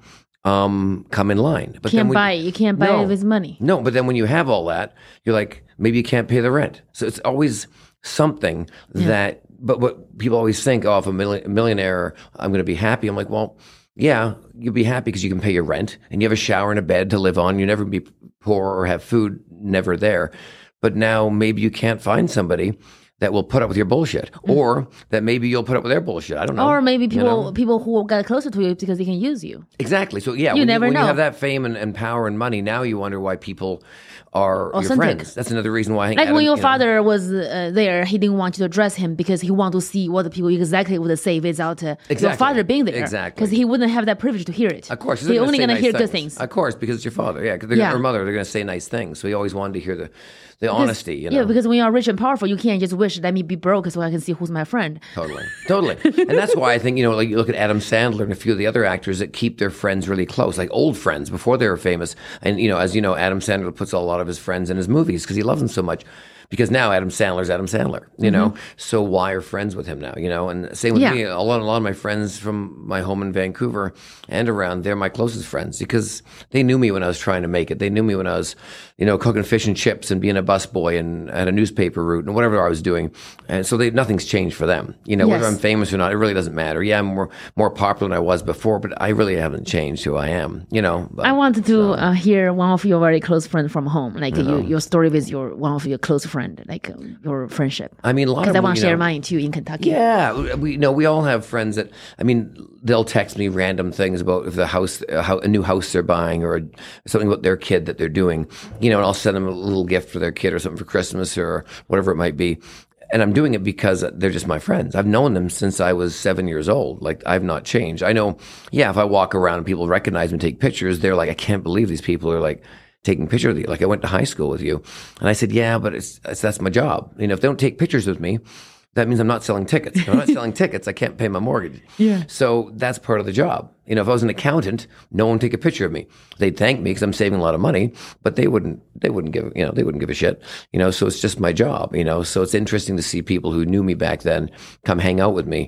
um, come in line. But
Can't
then when,
buy it. You can't buy
No.
it with money.
No, but then when you have all that, you're like, maybe you can't pay the rent. So it's always something that, but what people always think, oh, if I'm a milli- millionaire, I'm going to be happy. I'm like, well, yeah, you'll be happy because you can pay your rent and you have a shower and a bed to live on. You never be poor or have food, never there. But now maybe you can't find somebody that will put up with your bullshit, or that maybe you'll put up with their bullshit. I don't know.
Or maybe
you
people
know?
people who got closer to you because they can use you.
Exactly. So yeah,
You
when,
never
you, when
know.
you have that fame and, and power and money, now you wonder why people are your
Authentic.
friends. That's another reason why I think
Like
Adam,
when your
you know,
father was uh, there, he didn't want you to address him because he wanted to see what the people exactly would say without uh, your
Exactly.
father being there.
Exactly.
Because he wouldn't have that privilege to hear it.
Of course,
he's only
going
going to hear good things.
Of course, because it's your father. Yeah, 'cause they're
Yeah.
gonna, or mother. They're going to say nice things. So he always wanted to hear the, the honesty. You know,
Yeah, because when you are rich and powerful, you can't just wish, let me be broke so I can see who's my friend.
Totally, totally, and that's why I think you know, like you look at Adam Sandler and a few of the other actors that keep their friends really close, like old friends before they were famous. And you know, as you know, Adam Sandler puts a lot of his friends in his movies because he loves them so much. Because now Adam Sandler's Adam Sandler, you know.
Mm-hmm.
So why are friends with him now, you know? And same with
Yeah.
me. A lot, a lot of my friends from my home in Vancouver and around, they're my closest friends because they knew me when I was trying to make it. They knew me when I was, you know, cooking fish and chips and being a busboy and had a newspaper route and whatever I was doing. And so they, nothing's changed for them. You know, whether
Yes.
I'm famous or not, it really doesn't matter. Yeah, I'm more more popular than I was before, but I really haven't changed who I am. You know. But,
I wanted to uh, hear one of your very close friends from home, like uh, you, your story with your one of your close friend, like uh, your friendship.
I mean, a lot
Because
of
I want
you
to share
know,
mine too in Kentucky.
Yeah, we you know we all have friends that I mean they'll text me random things about if the house a, hou- a new house they're buying or something about their kid that they're doing, you know, and I'll send them a little gift for their kid or something for Christmas or whatever it might be. And I'm doing it because they're just my friends. I've known them since I was seven years old. Like I've not changed. I know, yeah, if I walk around and people recognize me and take pictures, they're like, I can't believe these people are like taking pictures of you. Like I went to high school with you. And I said, yeah, but it's, it's that's my job. You know, if they don't take pictures with me, that means I'm not selling tickets. If I'm not selling tickets, I can't pay my mortgage.
Yeah.
So that's part of the job. You know, if I was an accountant, no one would take a picture of me. They'd thank me because I'm saving a lot of money, but they wouldn't, they wouldn't give, you know, they wouldn't give a shit. You know, so it's just my job, you know. So it's interesting to see people who knew me back then come hang out with me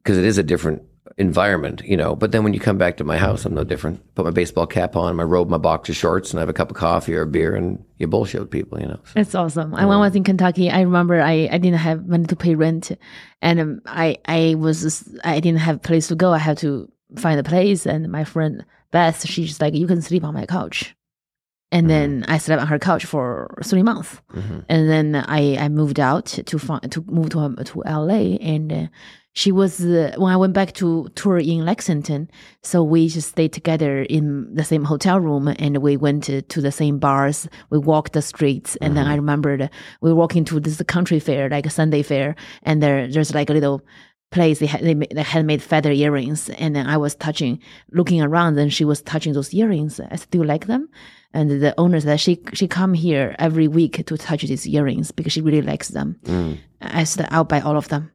because it is a different environment, you know. But then when you come back to my house, I'm no different. Put my baseball cap on, my robe, my boxer shorts, and I have a cup of coffee or a beer, and you bullshit with people, you know. So,
it's awesome. Yeah. I when I was in Kentucky, I remember I, I didn't have money to pay rent, and um, I I was I didn't have a place to go. I had to find a place, and my friend Beth, she's like, you can sleep on my couch. And mm-hmm. then I slept on her couch for three months, mm-hmm. and then I, I moved out to find, to move to to L A. And uh, she was uh, when I went back to tour in Lexington. So we just stayed together in the same hotel room, and we went to, to the same bars. We walked the streets, and mm-hmm. then I remembered we were walking to this country fair, like a Sunday fair, and there there's like a little place they had they, they had made feather earrings, and then I was touching, looking around, and she was touching those earrings. I said, "Do you like them?" And the owner said she she come here every week to touch these earrings because she really likes them. Mm. I said, "I'll buy all of them."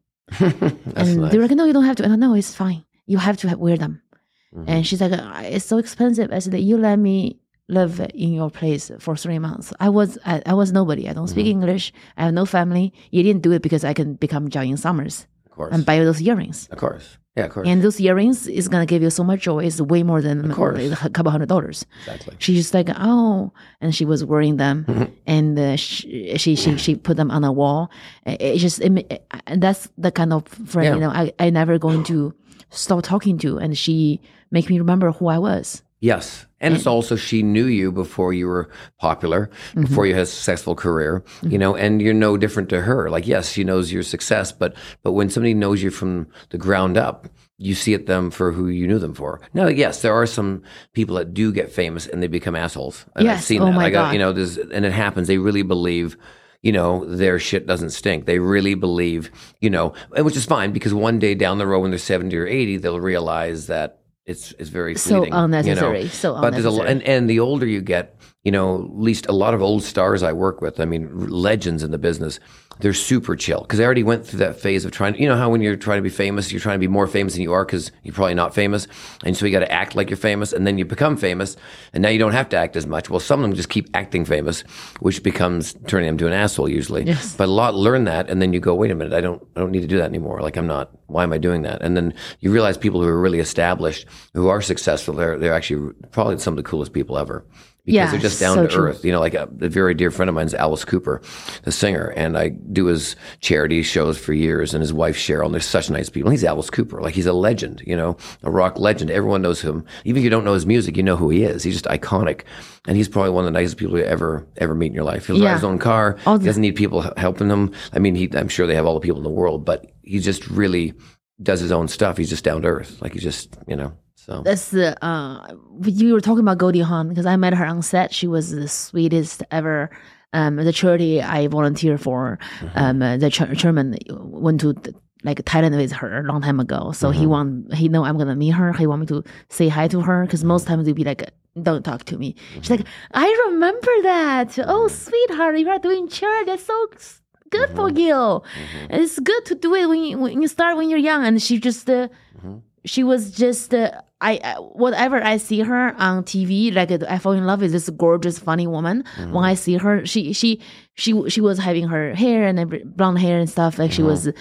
And nice. They were like, "No, you don't have to." And I, "No, it's fine. You have to wear them." Mm-hmm. And she's like, "It's so expensive." I said, "You let me live in your place for three months. I was I, I was nobody. I don't speak mm-hmm. English. I have no family. You didn't do it because I can become Jiaying Summers." Of course. And buy those earrings.
Of course. Yeah, of course.
And those earrings is going to give you so much joy. It's way more than a couple hundred dollars.
Exactly.
She's just like, oh, and she was wearing them, mm-hmm. and uh, she, she she she put them on a wall. It, it just it, it, and that's the kind of friend, yeah. you know, I I never going to stop talking to, and she make me remember who I was.
Yes. And, and it's also she knew you before you were popular, mm-hmm. before you had a successful career, mm-hmm. you know, and you're no different to her. Like, yes, she knows your success, but but when somebody knows you from the ground up, you see it them for who you knew them for. Now, yes, there are some people that do get famous and they become assholes. And
yes.
I've seen
oh
that.
My
I got,
God.
you know, there's, and it happens. They really believe, you know, their shit doesn't stink. They really believe, you know, which is fine because one day down the road when they're seventy or eighty, they'll realize that It's it's very fleeting,
so unnecessary.
You know?
So unnecessary.
But there's a and and the older you get, you know, at least a lot of old stars I work with. I mean, legends in the business. They're super chill because they already went through that phase of trying. You know how when you're trying to be famous, you're trying to be more famous than you are because you're probably not famous, and so you got to act like you're famous, and then you become famous, and now you don't have to act as much. Well, some of them just keep acting famous, which becomes turning them to an asshole usually.
Yes.
But a lot learn that, and then you go, wait a minute, I don't I don't need to do that anymore. Like I'm not. Why am I doing that? And then you realize people who are really established, who are successful, they're they're actually probably some of the coolest people ever. Because
yeah,
they're just down
so
to
true.
earth. You know, like a, a very dear friend of mine is Alice Cooper, the singer, and I do his charity shows for years, and his wife Cheryl, and they're such nice people. He's Alice Cooper. Like he's a legend, you know, a rock legend. Everyone knows him. Even if you don't know his music, you know who he is. He's just iconic. And he's probably one of the nicest people you ever ever meet in your life. He'll
yeah.
drive his own car.
All
he doesn't need people helping him. I mean, he, I'm sure they have all the people in the world, but he just really does his own stuff. He's just down to earth. Like he just, you know. So.
That's the uh, you were talking about Goldie Hawn because I met her on set. She was the sweetest ever. Um, the charity I volunteer for, mm-hmm. um, uh, the ch- chairman went to the, like Thailand with her a long time ago. So mm-hmm. he want he know I'm gonna meet her. He want me to say hi to her because most times they'd be like, "Don't talk to me." Mm-hmm. She's like, "I remember that. Oh, sweetheart, you are doing charity. That's so good mm-hmm. for you. Mm-hmm. It's good to do it when you, when you start when you're young." And she just. Uh, mm-hmm. She was just, uh, I, I whatever I see her on T V, like I fall in love with this gorgeous, funny woman. Mm-hmm. When I see her, she, she, she, she was having her hair and blonde hair and stuff. Like mm-hmm. she was,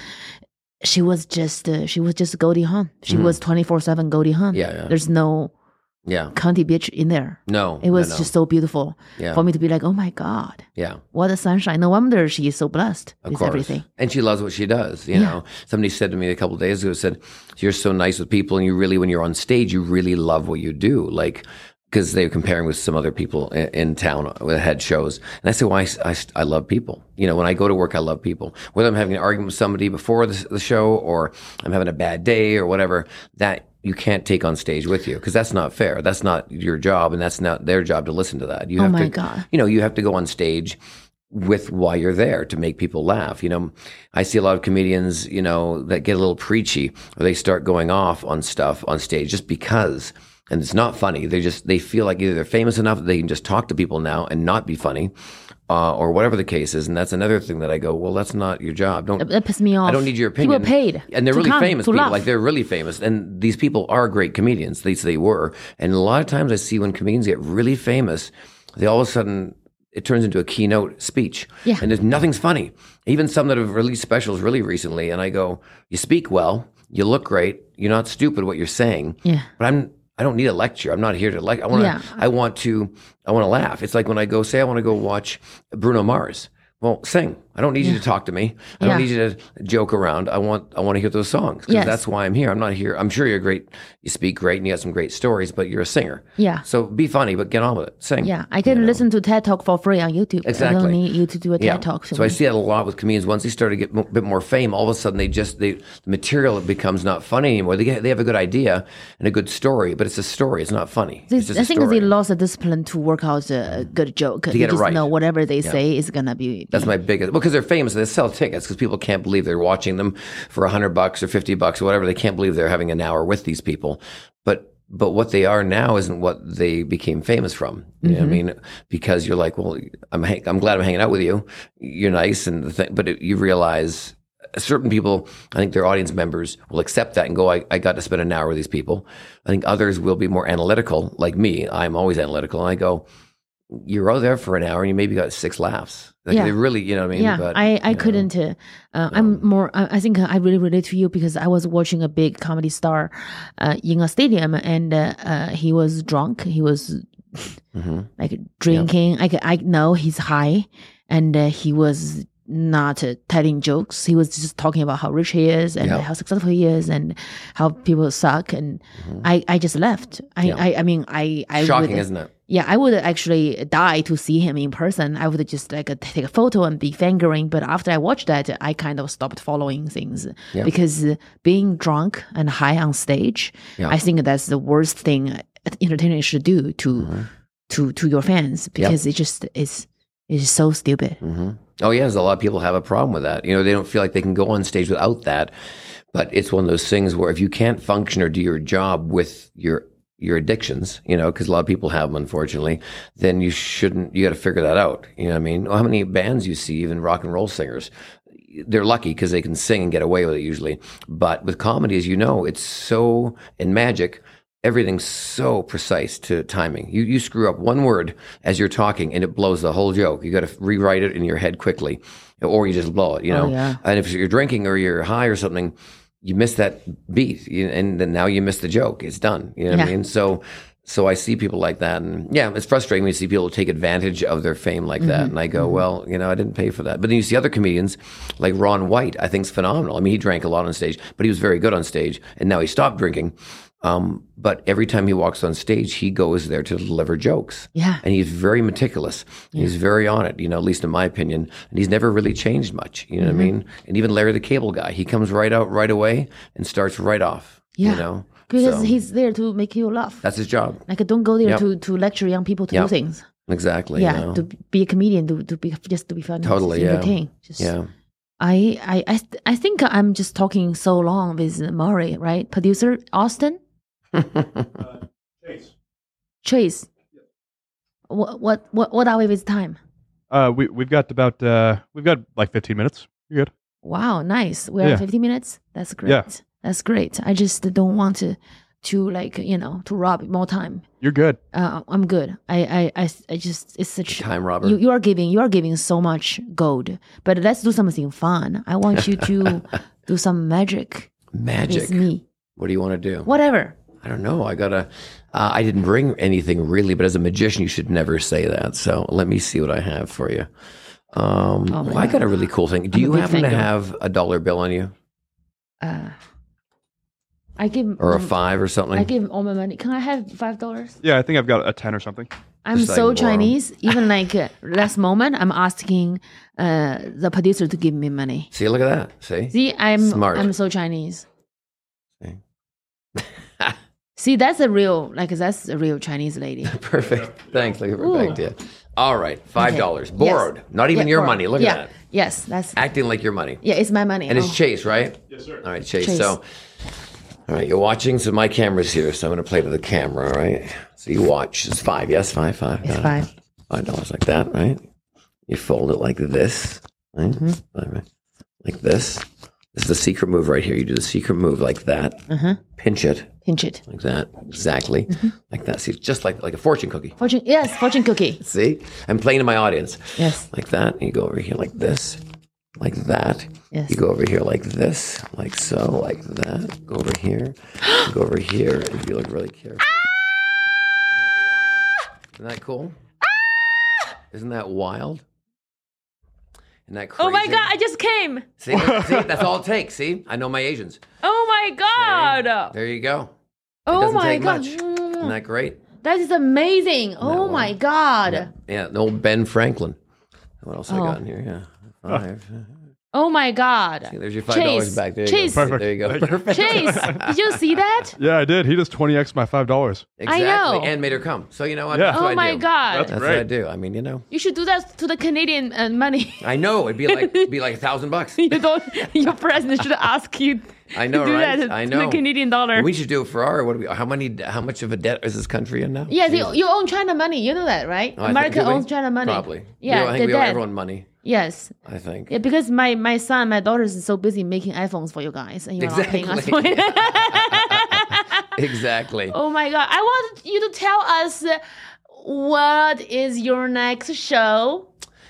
she was just, uh, she was just Goldie Hawn. She mm-hmm. was twenty-four seven Goldie Hawn.
Yeah, yeah.
There's no
yeah.
County bitch in there.
No.
It was
no, no.
just so beautiful
yeah.
for me to be like, oh my God.
Yeah.
What a sunshine. No wonder she is so blessed
of
with
course.
everything.
And she loves what she does. You
yeah.
know, somebody said to me a couple of days ago, said, you're so nice with people and you really, when you're on stage, you really love what you do. Like, because they were comparing with some other people in, in town that had shows. And I said, well, I, I, I love people. You know, when I go to work, I love people. Whether I'm having an argument with somebody before the, the show or I'm having a bad day or whatever, that you can't take on stage with you because that's not fair. That's not your job and that's not their job to listen to that. You
oh
have
my
to,
God.
You know, you have to go on stage with why you're there to make people laugh. You know, I see a lot of comedians, you know, that get a little preachy or they start going off on stuff on stage just because. And it's not funny. They just, they feel like either they're famous enough that they can just talk to people now and not be funny, uh, or whatever the case is. And that's another thing that I go, well, that's not your job. Don't,
that, that pisses me off.
I don't need your opinion.
People paid.
And they're really
come,
famous people.
laugh.
Like they're really famous. And these people are great comedians. At least they were. And a lot of times I see when comedians get really famous, they all of a sudden, it turns into a keynote speech.
Yeah.
And there's nothing's funny. Even some that have released specials really recently. And I go, you speak well. You look great. You're not stupid what you're saying.
Yeah.
But I'm I don't need a lecture. I'm not here to like I want to
Yeah.
I want to I want to laugh. It's like when I go say I want to go watch Bruno Mars. Well, sing. I don't need you to talk to me. I don't
Yeah.
need you to joke around. I want I want to hear those songs because
Yes.
that's why I'm here. I'm not here. I'm sure you're great. You speak great and you got some great stories, but you're a singer.
Yeah.
So be funny, but get on with it. Sing.
Yeah, I can listen to TED Talk for free on YouTube. I
Exactly.
don't need you to do a TED
Yeah.
Talk.
So I see that a lot with comedians. Once they start to get a bit more fame, all of a sudden they just they the material becomes not funny anymore. They get, they have a good idea and a good story, but it's a story. It's not funny.
They-
It's just
I
a
think
story.
they lost the discipline to work out a good joke. They
get it
just
right.
know whatever they say is gonna be.
That's my biggest. Well, because they're famous, they sell tickets because people can't believe they're watching them for a hundred bucks or fifty bucks or whatever. They can't believe they're having an hour with these people. But but what they are now isn't what they became famous from. You know what I mean? Because you're like, well, I'm hang- I'm glad I'm hanging out with you. You're nice, and the thing, but it, you realize certain people, I think their audience members will accept that and go, I, I got to spend an hour with these people. I think others will be more analytical, like me. I'm always analytical, and I go, you're out there for an hour and you maybe got six laughs. Like
Yeah.
they really, you know what I mean?
Yeah,
But,
I, I
you know,
couldn't. Uh, uh, I'm more. I I think I really relate to you because I was watching a big comedy star uh, in a stadium, and uh, uh, he was drunk. He was
Mhm.
like drinking. I c- I know he's high, and uh, he was not uh, telling jokes. He was just talking about how rich he is and
Yeah.
how successful he is and how people suck. And I, I just left. I,
Yeah.
I, I mean, I, I
Shocking,
would,
isn't it?
yeah, I would actually die to see him in person. I would just like uh, take a photo and be fangirling. But after I watched that, I kind of stopped following things
Yeah.
because uh, being drunk and high on stage,
Yeah.
I think that's the worst thing an entertainer should do to
Mm-hmm.
to to your fans because it just is is so stupid.
hmm Oh, yeah, there's a lot of people have a problem with that. You know, they don't feel like they can go on stage without that. But it's one of those things where if you can't function or do your job with your your addictions, you know, because a lot of people have them, unfortunately, then you shouldn't, you got to figure that out. You know what I mean? Well, how many bands you see, even rock and roll singers, they're lucky because they can sing and get away with it usually. But with comedy, as you know, it's so, in magic, everything's so precise to timing. You you screw up one word as you're talking and it blows the whole joke. You got to rewrite it in your head quickly, or you just blow it. You know.
Oh, yeah.
And if you're drinking or you're high or something, you miss that beat, you, and then now you miss the joke. It's done. You know what I
Yeah.
mean? So. So I see people like that, and yeah, it's frustrating when you see people take advantage of their fame like that.
Mm-hmm.
And I go, well, you know, I didn't pay for that. But then you see other comedians like Ron White, I think's phenomenal. I mean, he drank a lot on stage, but he was very good on stage, and now he stopped drinking. Um, but every time he walks on stage, he goes there to deliver jokes.
Yeah.
And he's very meticulous. He's very on it, you know, at least in my opinion. And he's never really changed much, you know
Mm-hmm.
what I mean? And even Larry the Cable Guy, he comes right out right away and starts right off,
Yeah.
you know?
Because
So,
he's there to make you laugh.
that's his job.
Like, don't go there
Yep.
to, to lecture young people to do
Yep.
things.
Exactly.
Yeah,
You know?
to be a comedian, to, to be just to be funny,
Totally,
to
yeah.
entertain. Just,
Yeah.
I, I, I, th- I think I'm just talking so long with Maury, right? Producer Austin,
Chase.
Chase. What, what, what, what are we with time?
Uh, we we've got about uh we've got like fifteen minutes. You're good.
Wow, nice. We're
Yeah.
at fifty minutes. That's great.
Yeah.
That's great. I just don't want to, to like you know, to rob more time.
You're good.
Uh, I'm good. I, I, I, I just it's such
Time robber.
You, you are giving you are giving so much gold, but let's do something fun. I want you to do some magic
Magic.
with me.
What do you want to do?
Whatever.
I don't know. I gotta. Uh, I didn't bring anything really, but as a magician, you should never say that. So let me see what I have for you. Um,
Oh my
well, I got a really cool thing. Do
I'm a
you
big
happen to
fan, though.
have a dollar bill on you,
Uh, I give
or a
um,
five or something?
I give all my money. Can I have five dollars?
Yeah, I think I've got a ten or something.
I'm
Just so I
so
can borrow 'em.
Chinese. Even like uh, last moment, I'm asking uh, the producer to give me money.
See, look at that. See,
See, I'm
Smart.
I'm so Chinese.
See?
See, that's a real like that's a real Chinese lady.
perfect. Thanks. Look at
Ooh.
perfect. Yeah. All right, five dollars
Okay.
borrowed.
Yes.
Not even
Yeah,
your
borrowed.
money. Look
yeah.
at that.
Yes, that's
Acting like your money.
yeah. It's my money.
And
Oh.
it's Chase, right?
Yes, sir.
All right, Chase.
Chase.
So, all right, you're watching. So my camera's here, so I'm going to play to the camera. All right. So you watch. It's five. Yes, five, five.
It's
got it.
five.
Five dollars like that, right? You fold it like this, right?
Mm-hmm.
All right. Like this. This is the secret move right here. You do the secret move like that.
Uh-huh.
Pinch it
Pinch it.
like that, exactly,
Mm-hmm.
like that. See, just like like a fortune cookie.
Fortune. Yes, fortune cookie.
See, I'm playing to my audience.
Yes.
Like that. And you go over here like this, like that.
Yes.
You go over here like this, like so, like that. Go over here, go over here, and you look really careful. Isn't that cool? Isn't that wild? Isn't that crazy?
Oh my God, I just came.
See, see, that's all it takes. See, I know my Asians.
Oh my God.
See? There you go. It
Oh
doesn't
my
take
God.
much. Isn't that great?
That is amazing. Oh
wild?
my God.
Yeah, yeah, the old Ben Franklin. What else I
Oh.
got in here? Yeah, five.
Oh my God.
See, there's your five dollars
Chase.
back there. You
Chase.
go.
Perfect.
There you go.
Thank you.
Perfect.
Chase, did you see that?
Yeah, I did. He just twenty x my five dollars.
Exactly.
know.
And made her come. So you know what?
Yeah.
That's what
Oh
I
my
do.
God.
That's
That's
great.
what I do. I mean, you know.
You should do that to the Canadian uh, money.
I know it'd be like it'd be like a thousand bucks.
You don't. Your president should ask you
I know,
to do
right?
that to
I
the
know.
Canadian dollar.
We should do it for our. What do we? How many? How much of a debt is this country in now?
Yes,
Jesus.
you, you own China money. You know that, right?
Oh, I think-
America
do we?
owns China money.
Probably.
Yeah,
We owe- I think
the
we owe
debt.
everyone money.
Yes.
I think.
Yeah, because my, my son, my daughters is so busy making iPhones for you guys, and you're not paying us for
Exactly.
it.
Exactly.
Oh my God! I want you to tell us uh, what is your next show.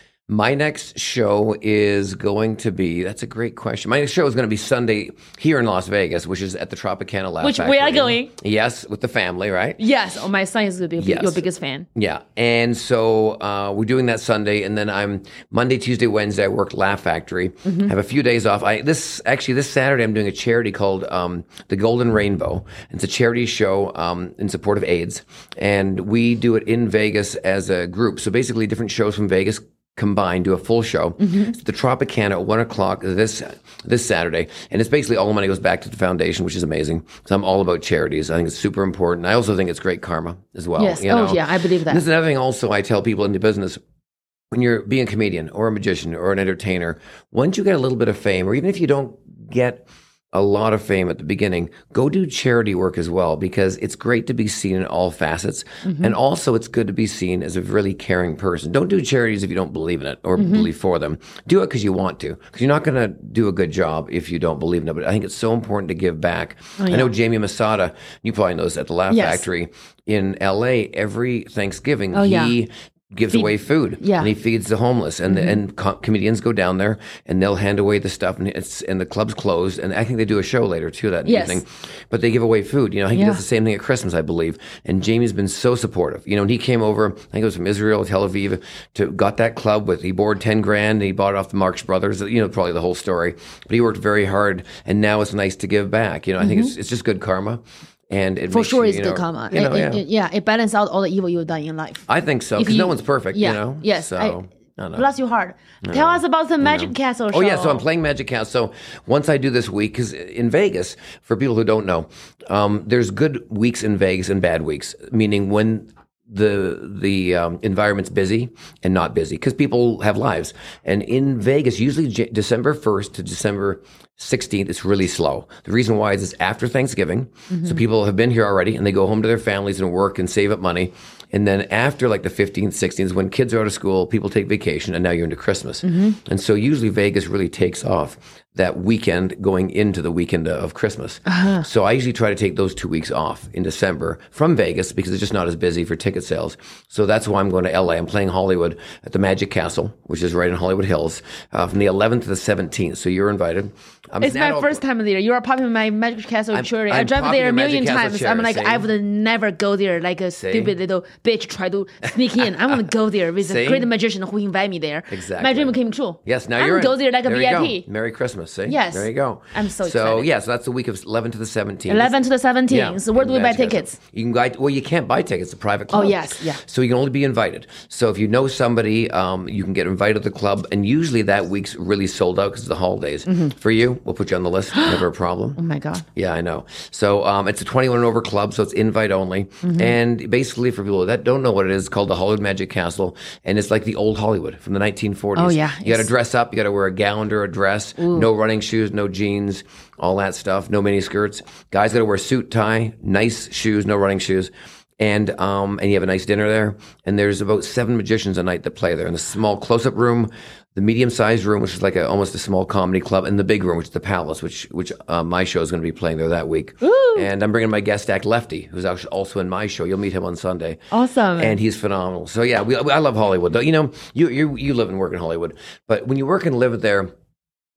My next show is going to be, that's a great question. My next show is going to be Sunday here in Las Vegas, which is at the Tropicana Laugh
Which
Factory.
we are going.
Yes, with the family, right?
Yes. Oh, my son is gonna be
Yes.
your biggest fan.
Yeah. And so uh, we're doing that Sunday. And then I'm Monday, Tuesday, Wednesday, I work Laugh Factory.
Mm-hmm.
Have a few days off. I this Actually, this Saturday, I'm doing a charity called um, The Golden Rainbow. It's a charity show um, in support of AIDS. And we do it in Vegas as a group. So basically, different shows from Vegas combined, do a full show.
Mm-hmm.
It's the Tropicana at one o'clock this this Saturday, and it's basically all the money goes back to the foundation, which is amazing. So I'm all about charities. I think it's super important. I also think it's great karma as well.
Yes.
You
Oh,
know?
yeah, I believe that.
This is another thing. Also, I tell people in the business, when you're being a comedian or a magician or an entertainer, once you get a little bit of fame, or even if you don't get a lot of fame at the beginning, go do charity work as well, because it's great to be seen in all facets.
Mm-hmm.
And also it's good to be seen as a really caring person. Don't do charities if you don't believe in it or
Mm-hmm.
believe for them. Do it because you want to, because you're not going to do a good job if you don't believe in it. But I think it's so important to give back. I know Jamie Masada, you probably know this, at the Laugh
Oh, Yes.
Factory in L A, every Thanksgiving,
Oh, yeah.
he gives away food,
Yeah.
and he feeds the homeless, and
Mm-hmm.
and co- comedians go down there and they'll hand away the stuff, and it's and the club's closed, and I think they do a show later too that
Yes.
evening, but they give away food. You know, he
Yeah.
does the same thing at Christmas, I believe. And Jamie's been so supportive. You know, and he came over, I think it was from Israel, Tel Aviv, to got that club with. He borrowed ten grand, and he bought it off the Marx Brothers. You know, probably the whole story, but he worked very hard, and now it's nice to give back. You know, I think it's it's just good karma. And it
Mm-hmm. For
makes
sure,
you,
it's
you
good
know,
karma.
You know,
It-
yeah.
it- it- yeah, it balances out all the evil you've done in life.
I think so,
If
because no
you-
one's perfect,
yeah,
you know?
yes,
So,
I-
I don't know.
Bless your heart. Tell us about the Magic Castle show.
Oh, yeah. So I'm playing Magic Castle. So once I do this week, because in Vegas, for people who don't know, um, there's good weeks in Vegas and bad weeks, meaning when the the um, environment's busy and not busy, because people have lives. And in Vegas, usually J- December first to December sixteenth, it's really slow. The reason why is it's after Thanksgiving.
Mm-hmm.
So people have been here already and they go home to their families and work and save up money. And then after like the fifteenth, sixteenth, when kids are out of school, people take vacation, and now you're into Christmas.
Mm-hmm.
And so usually Vegas really takes off that weekend going into the weekend of Christmas.
Uh-huh.
So I usually try to take those two weeks off in December from Vegas, because it's just not as busy for ticket sales. So that's why I'm going to L A. I'm playing Hollywood at the Magic Castle, which is right in Hollywood Hills, uh, from the eleventh to the seventeenth. So you're invited. Um,
It's my
not-
first time there. You are popping my Magic Castle
I'm-
charity. I
I'm
drive
popping
there a
your Magic
million
Castle
times.
chair,
I'm like,
see?
I would never go there like a stupid little bitch try to sneak in. I want to go there with
See?
a great magician who invite me there.
Exactly.
My dream came true.
Yes, now
I'm
you're
go
in.
there like a
There
V
you
I
go.
P.
Merry Christmas. See?
Yes.
There you go.
I'm so
So,
excited.
yeah, so that's the week of eleven to the seventeenth.
eleven to the seventeenth.
Yeah,
So where do we
in
buy
Magic Castle.
tickets?
You can buy, well, you can't buy tickets. It's a private club.
Oh, yes, yeah.
So you can only be invited. So if you know somebody, um, you can get invited to the club. And usually that week's really sold out because of the holidays. For you, we'll put you on the list. Never a problem.
Oh my God.
Yeah, I know. So um, it's a twenty-one and over club, so it's invite only.
Mm-hmm.
And basically, for people that don't know what it is, it's called the Hollywood Magic Castle, and it's like the old Hollywood from the nineteen forties.
Oh, yeah.
You got to
It's-
dress up. You got to wear a gown or a dress. No running shoes, no jeans, all that stuff. No mini skirts. Guys got to wear suit, tie, nice shoes, no running shoes. And um, and you have a nice dinner there. And there's about seven magicians a night that play there in the small close-up room, the medium-sized room, which is like a, almost a small comedy club, and the big room, which is the Palace, which which uh, my show is going to be playing there that week. And I'm bringing my guest act Lefty, who's actually also in my show. You'll meet him on Sunday.
Awesome.
And he's phenomenal. So yeah, we, I love Hollywood. Though you know, you you you live and work in Hollywood, but when you work and live there,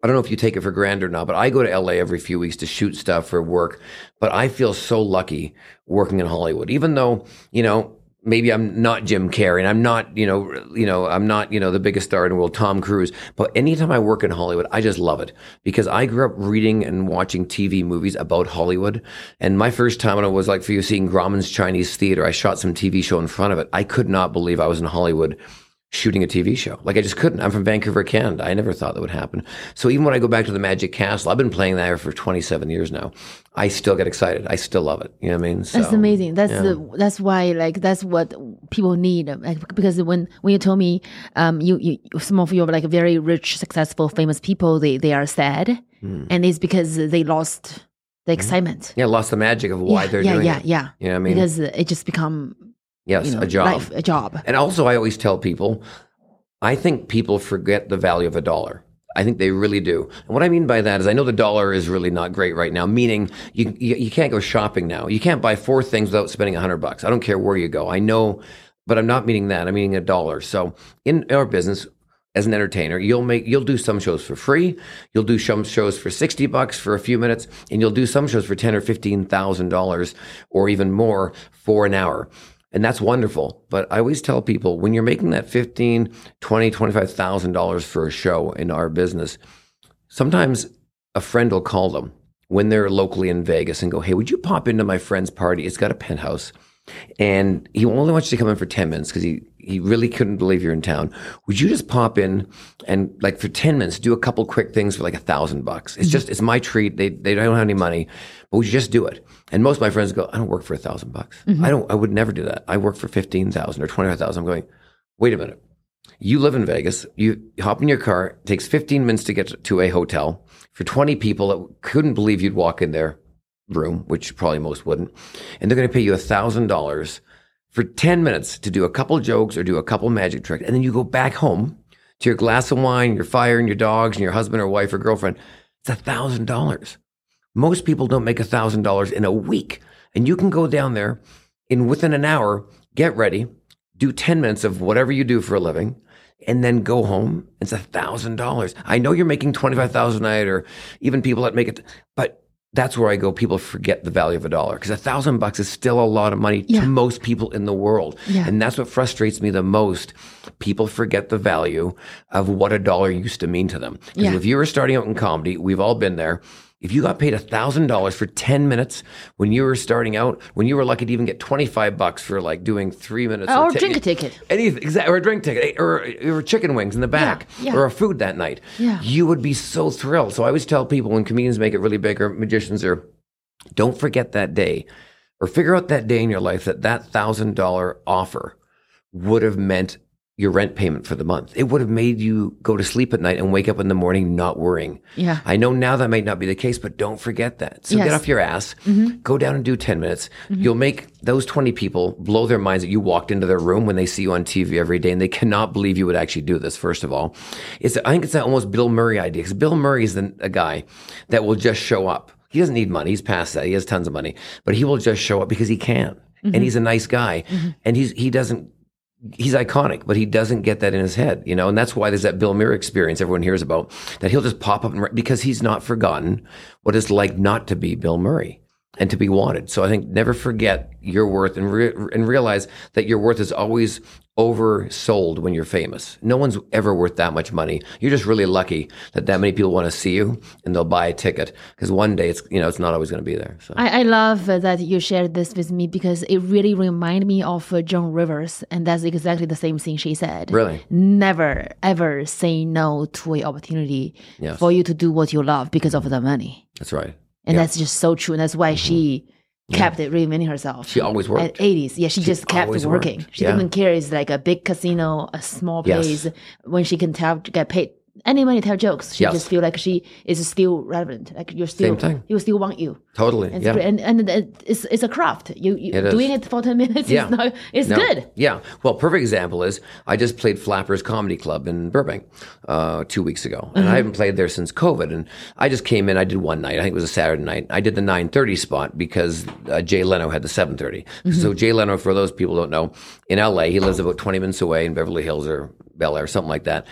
I don't know if you take it for granted or not, but I go to L A every few weeks to shoot stuff for work. But I feel so lucky working in Hollywood, even though, you know, maybe I'm not Jim Carrey and I'm not, you know, you know, I'm not, you know, the biggest star in the world, Tom Cruise. But anytime I work in Hollywood, I just love it because I grew up reading and watching T V movies about Hollywood. And my first time when it was like for you seeing Grauman's Chinese Theater, I shot some T V show in front of it. I could not believe I was in Hollywood shooting a T V show. Like I just couldn't. I'm from Vancouver, Canada. I never thought that would happen. So even when I go back to the Magic Castle, I've been playing there for twenty-seven years now. I still get excited. I still love it. You know what I mean? So,
that's amazing. That's
yeah.
the that's why like that's what people need. Like, because when when you told me um you, you some of your like very rich, successful, famous people they they are sad, mm. and it's because they lost the excitement.
Yeah, lost the magic of why
yeah,
they're
yeah,
doing
yeah,
it.
Yeah, yeah.
You know what I mean?
Because it just become
yes
you know,
a job,
life, a job.
And also, I always tell people, I think people forget the value of a dollar. I think they really do. And what I mean by that is I know the dollar is really not great right now, meaning you, you, you can't go shopping now. You can't buy four things without spending a hundred bucks. I don't care where you go. I know, but I'm not meaning that. I'm meaning a dollar. So in our business, as an entertainer, you'll make, you'll do some shows for free. You'll do some shows for sixty bucks for a few minutes, and you'll do some shows for ten or fifteen thousand dollars or even more for an hour. And that's wonderful. But I always tell people when you're making that fifteen, twenty, twenty-five thousand dollars for a show in our business, sometimes a friend will call them when they're locally in Vegas and go, hey, would you pop into my friend's party? It's got a penthouse. And he only wants you to come in for ten minutes because he, he really couldn't believe you're in town. Would you just pop in and like for ten minutes, do a couple quick things for like a thousand bucks? It's just, it's my treat. They, they don't have any money, but would you just do it? And most of my friends go, I don't work for a thousand bucks. I don't, I would never do that. I work for fifteen thousand or twenty-five thousand. I'm going, wait a minute. You live in Vegas. You hop in your car. It takes fifteen minutes to get to a hotel for twenty people that couldn't believe you'd walk in there. Room, which probably most wouldn't, and they're going to pay you a thousand dollars for ten minutes to do a couple jokes or do a couple magic tricks, and then you go back home to your glass of wine, your fire, and your dogs, and your husband or wife or girlfriend. It's a thousand dollars. Most people don't make a thousand dollars in a week, and you can go down there in within an hour, get ready, do ten minutes of whatever you do for a living, and then go home. It's a thousand dollars. I know you're making twenty-five thousand a night, or even people that make it, but that's where I go. People forget the value of a dollar because a thousand bucks is still a lot of money
yeah.
to most people in the world.
Yeah.
And that's what frustrates me the most. People forget the value of what a dollar used to mean to them. Because
Yeah.
if you were starting out in comedy, we've all been there. If you got paid a thousand dollars for ten minutes when you were starting out, when you were lucky to even get twenty-five bucks for like doing three minutes
Or
ta-
drink a ticket.
anything, exactly, or a drink ticket, or, or chicken wings in the back,
Yeah, yeah.
or a food that night,
Yeah.
you would be so thrilled. So I always tell people when comedians make it really big or magicians or don't forget that day or figure out that day in your life that that thousand dollar offer would have meant your rent payment for the month. It would have made you go to sleep at night and wake up in the morning not worrying.
Yeah.
I know now that might not be the case, but don't forget that. So
Yes.
get off your ass, go down and do ten minutes. You'll make those twenty people blow their minds that you walked into their room when they see you on T V every day and they cannot believe you would actually do this, first of all. It's, I think it's that almost Bill Murray idea because Bill Murray is the, a guy that will just show up. He doesn't need money. He's past that. He has tons of money, but he will just show up because he can. And he's a nice guy. And he's, he doesn't, he's iconic, but he doesn't get that in his head, you know, and that's why there's that Bill Murray experience everyone hears about, that he'll just pop up and, because he's not forgotten what it's like not to be Bill Murray and to be wanted. So I think never forget your worth and re- and realize that your worth is always oversold when you're famous. No one's ever worth that much money. You're just really lucky that that many people want to see you and they'll buy a ticket because one day it's, you know, it's not always going to be there. So
I, I love uh, that you shared this with me because it really reminded me of uh, Joan Rivers, and that's exactly the same thing she said.
Really?
Never, ever say no to an opportunity
Yes.
for you to do what you love because of the money.
That's right.
And
Yeah.
that's just so true. And that's why she kept it reinventing herself.
She always worked.
At eighties. Yeah, she, just kept
always
working.
worked.
She
Yeah.
didn't care it's like a big casino, a small
Yes.
place, when she can tell, get paid any money to tell jokes. She
Yes.
just feel like she is still relevant. Like you're still,
Same thing.
people still want you.
Totally.
It's
yeah.
great. And, and it- it's, it's a craft. You, you
It is.
doing it for ten minutes
Yeah.
is not, it's
No.
good.
Yeah. Well, perfect example is I just played Flappers Comedy Club in Burbank uh, two weeks ago, and I haven't played there since COVID. And I just came in. I did one night. I think it was a Saturday night. I did the nine thirty spot because uh, Jay Leno had the seven thirty. So Jay Leno, for those people who don't know, in L A, he lives about twenty minutes away in Beverly Hills or Bel Air, something like that.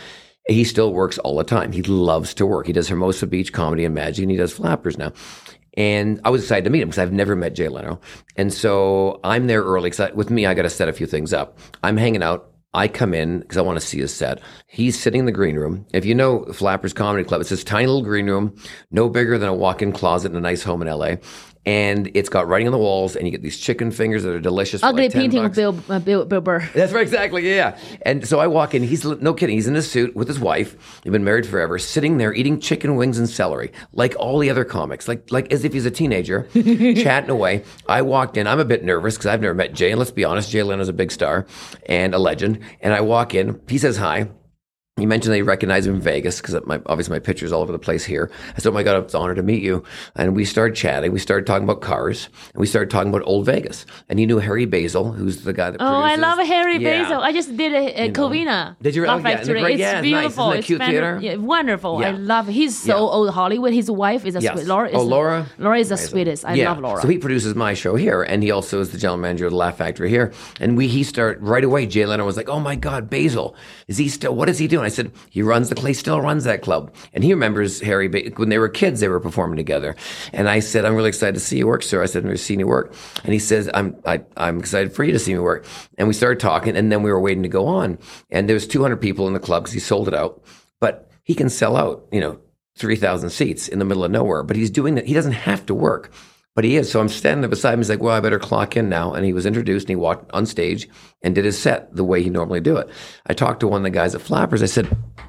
He still works all the time. He loves to work. He does Hermosa Beach Comedy and Magic, and he does Flappers now. And I was excited to meet him because I've never met Jay Leno. And so I'm there early because with me, I got to set a few things up. I'm hanging out. I come in because I want to see his set. He's sitting in the green room. If you know Flappers Comedy Club, it's this tiny little green room, no bigger than a walk-in closet in a nice home in L A. And it's got writing on the walls, and you get these chicken fingers that are delicious.
Ugly
for like
painting of
bucks.
Bill, uh, Bill, Bill Burr.
That's right, exactly, yeah. And so I walk in, he's, no kidding, he's in a suit with his wife, they've been married forever, sitting there eating chicken wings and celery, like all the other comics, like like as if he's a teenager, chatting away. I walked in, I'm a bit nervous, because I've never met Jay, and let's be honest, Jay Leno's a big star and a legend. And I walk in, he says hi. He mentioned that he recognized him in Vegas because my, obviously my picture's all over the place here. I said, oh my God, it's an honor to meet you. And we started chatting. We started talking about cars, and we started talking about old Vegas. And he knew Harry Basil, who's the guy that
Oh,
produces.
I love Harry
Yeah.
Basil. I just did a, a
You know.
Covina.
Did you?
Laugh
Oh, yeah,
Factory.
great-
It's
yeah, it's nice.
beautiful.
Isn't it
It's
cute
fan-
theater?
Yeah, wonderful.
Yeah.
I love it. He's so
Yeah.
old Hollywood. His wife is a
Yes.
sweet. Laura is
Oh, Laura?
Laura is the
Amazing.
sweetest. I
yeah.
love Laura.
So he produces my show here, and he also is the general manager of the Laugh Factory here. And we he start right away. Jay Leno was like, "Oh my God, Basil, is he still? What is he doing?" I said, "He runs the Clay. Still runs that club." And he remembers Harry ba- when they were kids. They were performing together. And I said, "I'm really excited to see you work, sir." I said, "I've never seen you work." And he says, "I'm I, I'm excited for you to see me work." And we started talking, and then we were waiting to go on. And there was two hundred people in the club because he sold it out. But he can sell out, you know, three thousand seats in the middle of nowhere. But he's doing that. He doesn't have to work. But he is. So I'm standing there beside him. He's like, well, I better clock in now. And he was introduced, and he walked on stage and did his set the way he normally do it. I talked to one of the guys at Flappers. I said,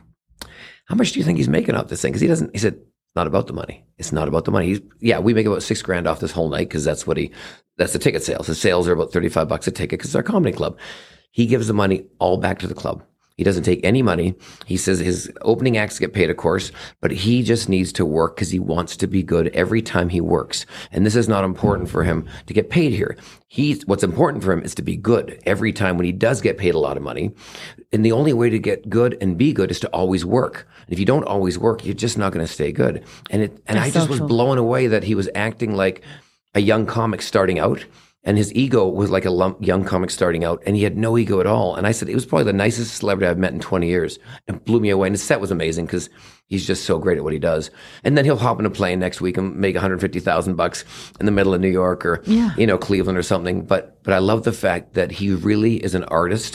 how much do you think he's making off this thing? Because he doesn't, he said, it's not about the money. It's not about the money. He's, yeah, we make about six grand off this whole night because that's what he, that's the ticket sales. His sales are about thirty-five bucks a ticket because it's our comedy club. He gives the money all back to the club. He doesn't take any money. He says his opening acts get paid, of course, but he just needs to work because he wants to be good every time he works. And this is not important for him to get paid here. He's, what's important for him is to be good every time when he does get paid a lot of money. And the only way to get good and be good is to always work. And if you don't always work, you're just not going to stay good. And it, and
That's
I just
so
was
true.
blown away that he was acting like a young comic starting out. And his ego was like a lump, young comic starting out, and he had no ego at all. And I said, it was probably the nicest celebrity I've met in twenty years. It blew me away. And his set was amazing because he's just so great at what he does. And then he'll hop in a plane next week and make one hundred fifty thousand bucks in the middle of New York or,
Yeah.
you know, Cleveland or something. But, but I love the fact that he really is an artist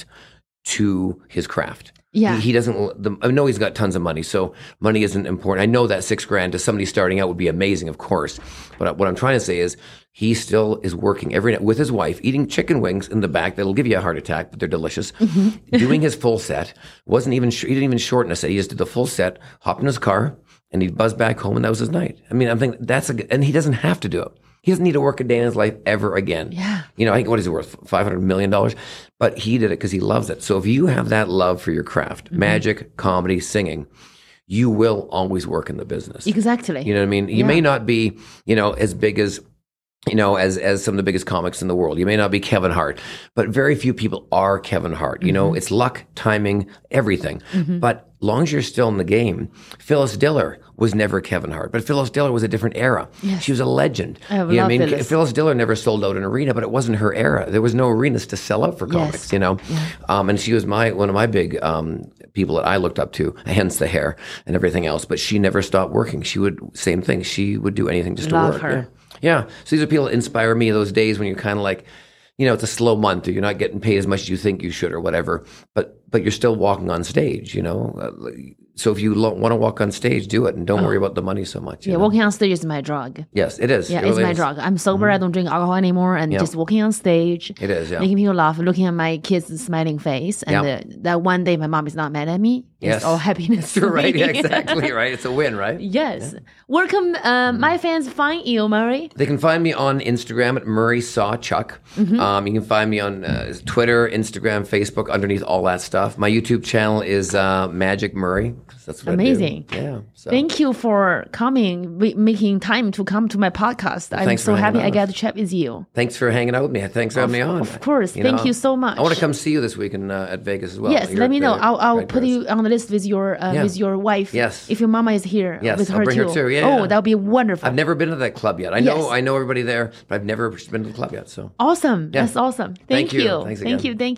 to his craft.
Yeah.
He, he doesn't, the, I know he's got tons of money, so money isn't important. I know that six grand to somebody starting out would be amazing, of course. But what I'm trying to say is he still is working every night with his wife, eating chicken wings in the back that'll give you a heart attack, but they're delicious.
Mm-hmm.
Doing his full set. Wasn't even, sh- he didn't even shorten a set. He just did the full set, hopped in his car, and he'd buzz back home, and that was his night. I mean, I'm thinking that's a, g- and he doesn't have to do it. He doesn't need to work a day in his life ever again.
Yeah.
You know, I think, what is he worth? five hundred million dollars? But he did it because he loves it. So if you have that love for your craft,
Mm-hmm.
magic, comedy, singing, you will always work in the business.
Exactly.
You know what I mean? You
Yeah.
may not be, you know, as big as, you know, as as some of the biggest comics in the world. You may not be Kevin Hart, but very few people are Kevin Hart. You know, it's luck, timing, everything. But long as you're still in the game, Phyllis Diller was never Kevin Hart, but Phyllis Diller was a different era.
Yes.
She was a legend.
I
You know what
love
I mean?
Phyllis.
Phyllis Diller never sold out an arena, but it wasn't her era. There was no arenas to sell out for comics,
Yes.
you know? Um, and she was my one of my big um, people that I looked up to, hence the hair and everything else. But she never stopped working. She would, same thing, she would do anything just
Love
to work.
her.
Yeah. Yeah. So these are people that inspire me those days when you're kind of like, you know, it's a slow month or you're not getting paid as much as you think you should or whatever, but but you're still walking on stage, you know? Uh, So if you lo- want to walk on stage, do it and don't worry about the money so much. you
Yeah,
know?
walking on stage is my drug.
Yes, it is.
Yeah,
It
it's
really
my
is.
drug. I'm sober. I don't drink alcohol anymore, and
Yeah.
just walking on stage,
It is, yeah.
making people laugh, looking at my kids' smiling face, and
Yeah.
uh, that one day my mom is not mad at me.
Yes.
It's all happiness. for
right,
me.
yeah, exactly, right? It's a win, right?
Yes. Where can uh, my fans find you, Murray?
They can find me on Instagram at Murray Saw Chuck.
Mm-hmm.
Um, you can find me on uh, Twitter, Instagram, Facebook, underneath all that stuff. My YouTube channel is uh, Magic Murray. That's what
Amazing.
I do. Yeah. So.
Thank you for coming, wi- making time to come to my podcast. I'm
thanks
so
for
happy
hanging
I
out.
got to chat with you.
Thanks for hanging out with me. Thanks for having me on.
Of course. Thank you so much.
I want to come see you this week in, uh, at Vegas as well.
Yes,
You're
let
at
me know.
the
I'll, I'll
Red
put
Dress.
you on the list with your uh,
Yeah.
with your wife.
Yes.
If your mama is here,
Yes,
with
I'll
her
bring
too.
her too. Yeah,
Oh,
yeah.
that would be wonderful.
I've never been to that club yet. I know
Yes.
I know everybody there, but I've never been to the club yet. So
Awesome.
Yeah.
That's awesome. Thank,
Thank you.
you.
Thanks
Thank
again.
you. Thank you.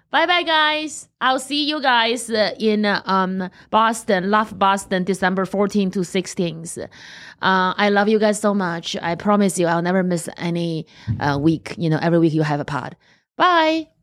Bye bye, guys. I'll see you guys uh, in uh, um Boston, Love Boston, December fourteenth to sixteenth. Uh, I love you guys so much. I promise you I'll never miss any uh, week. You know, every week you have a pod. Bye.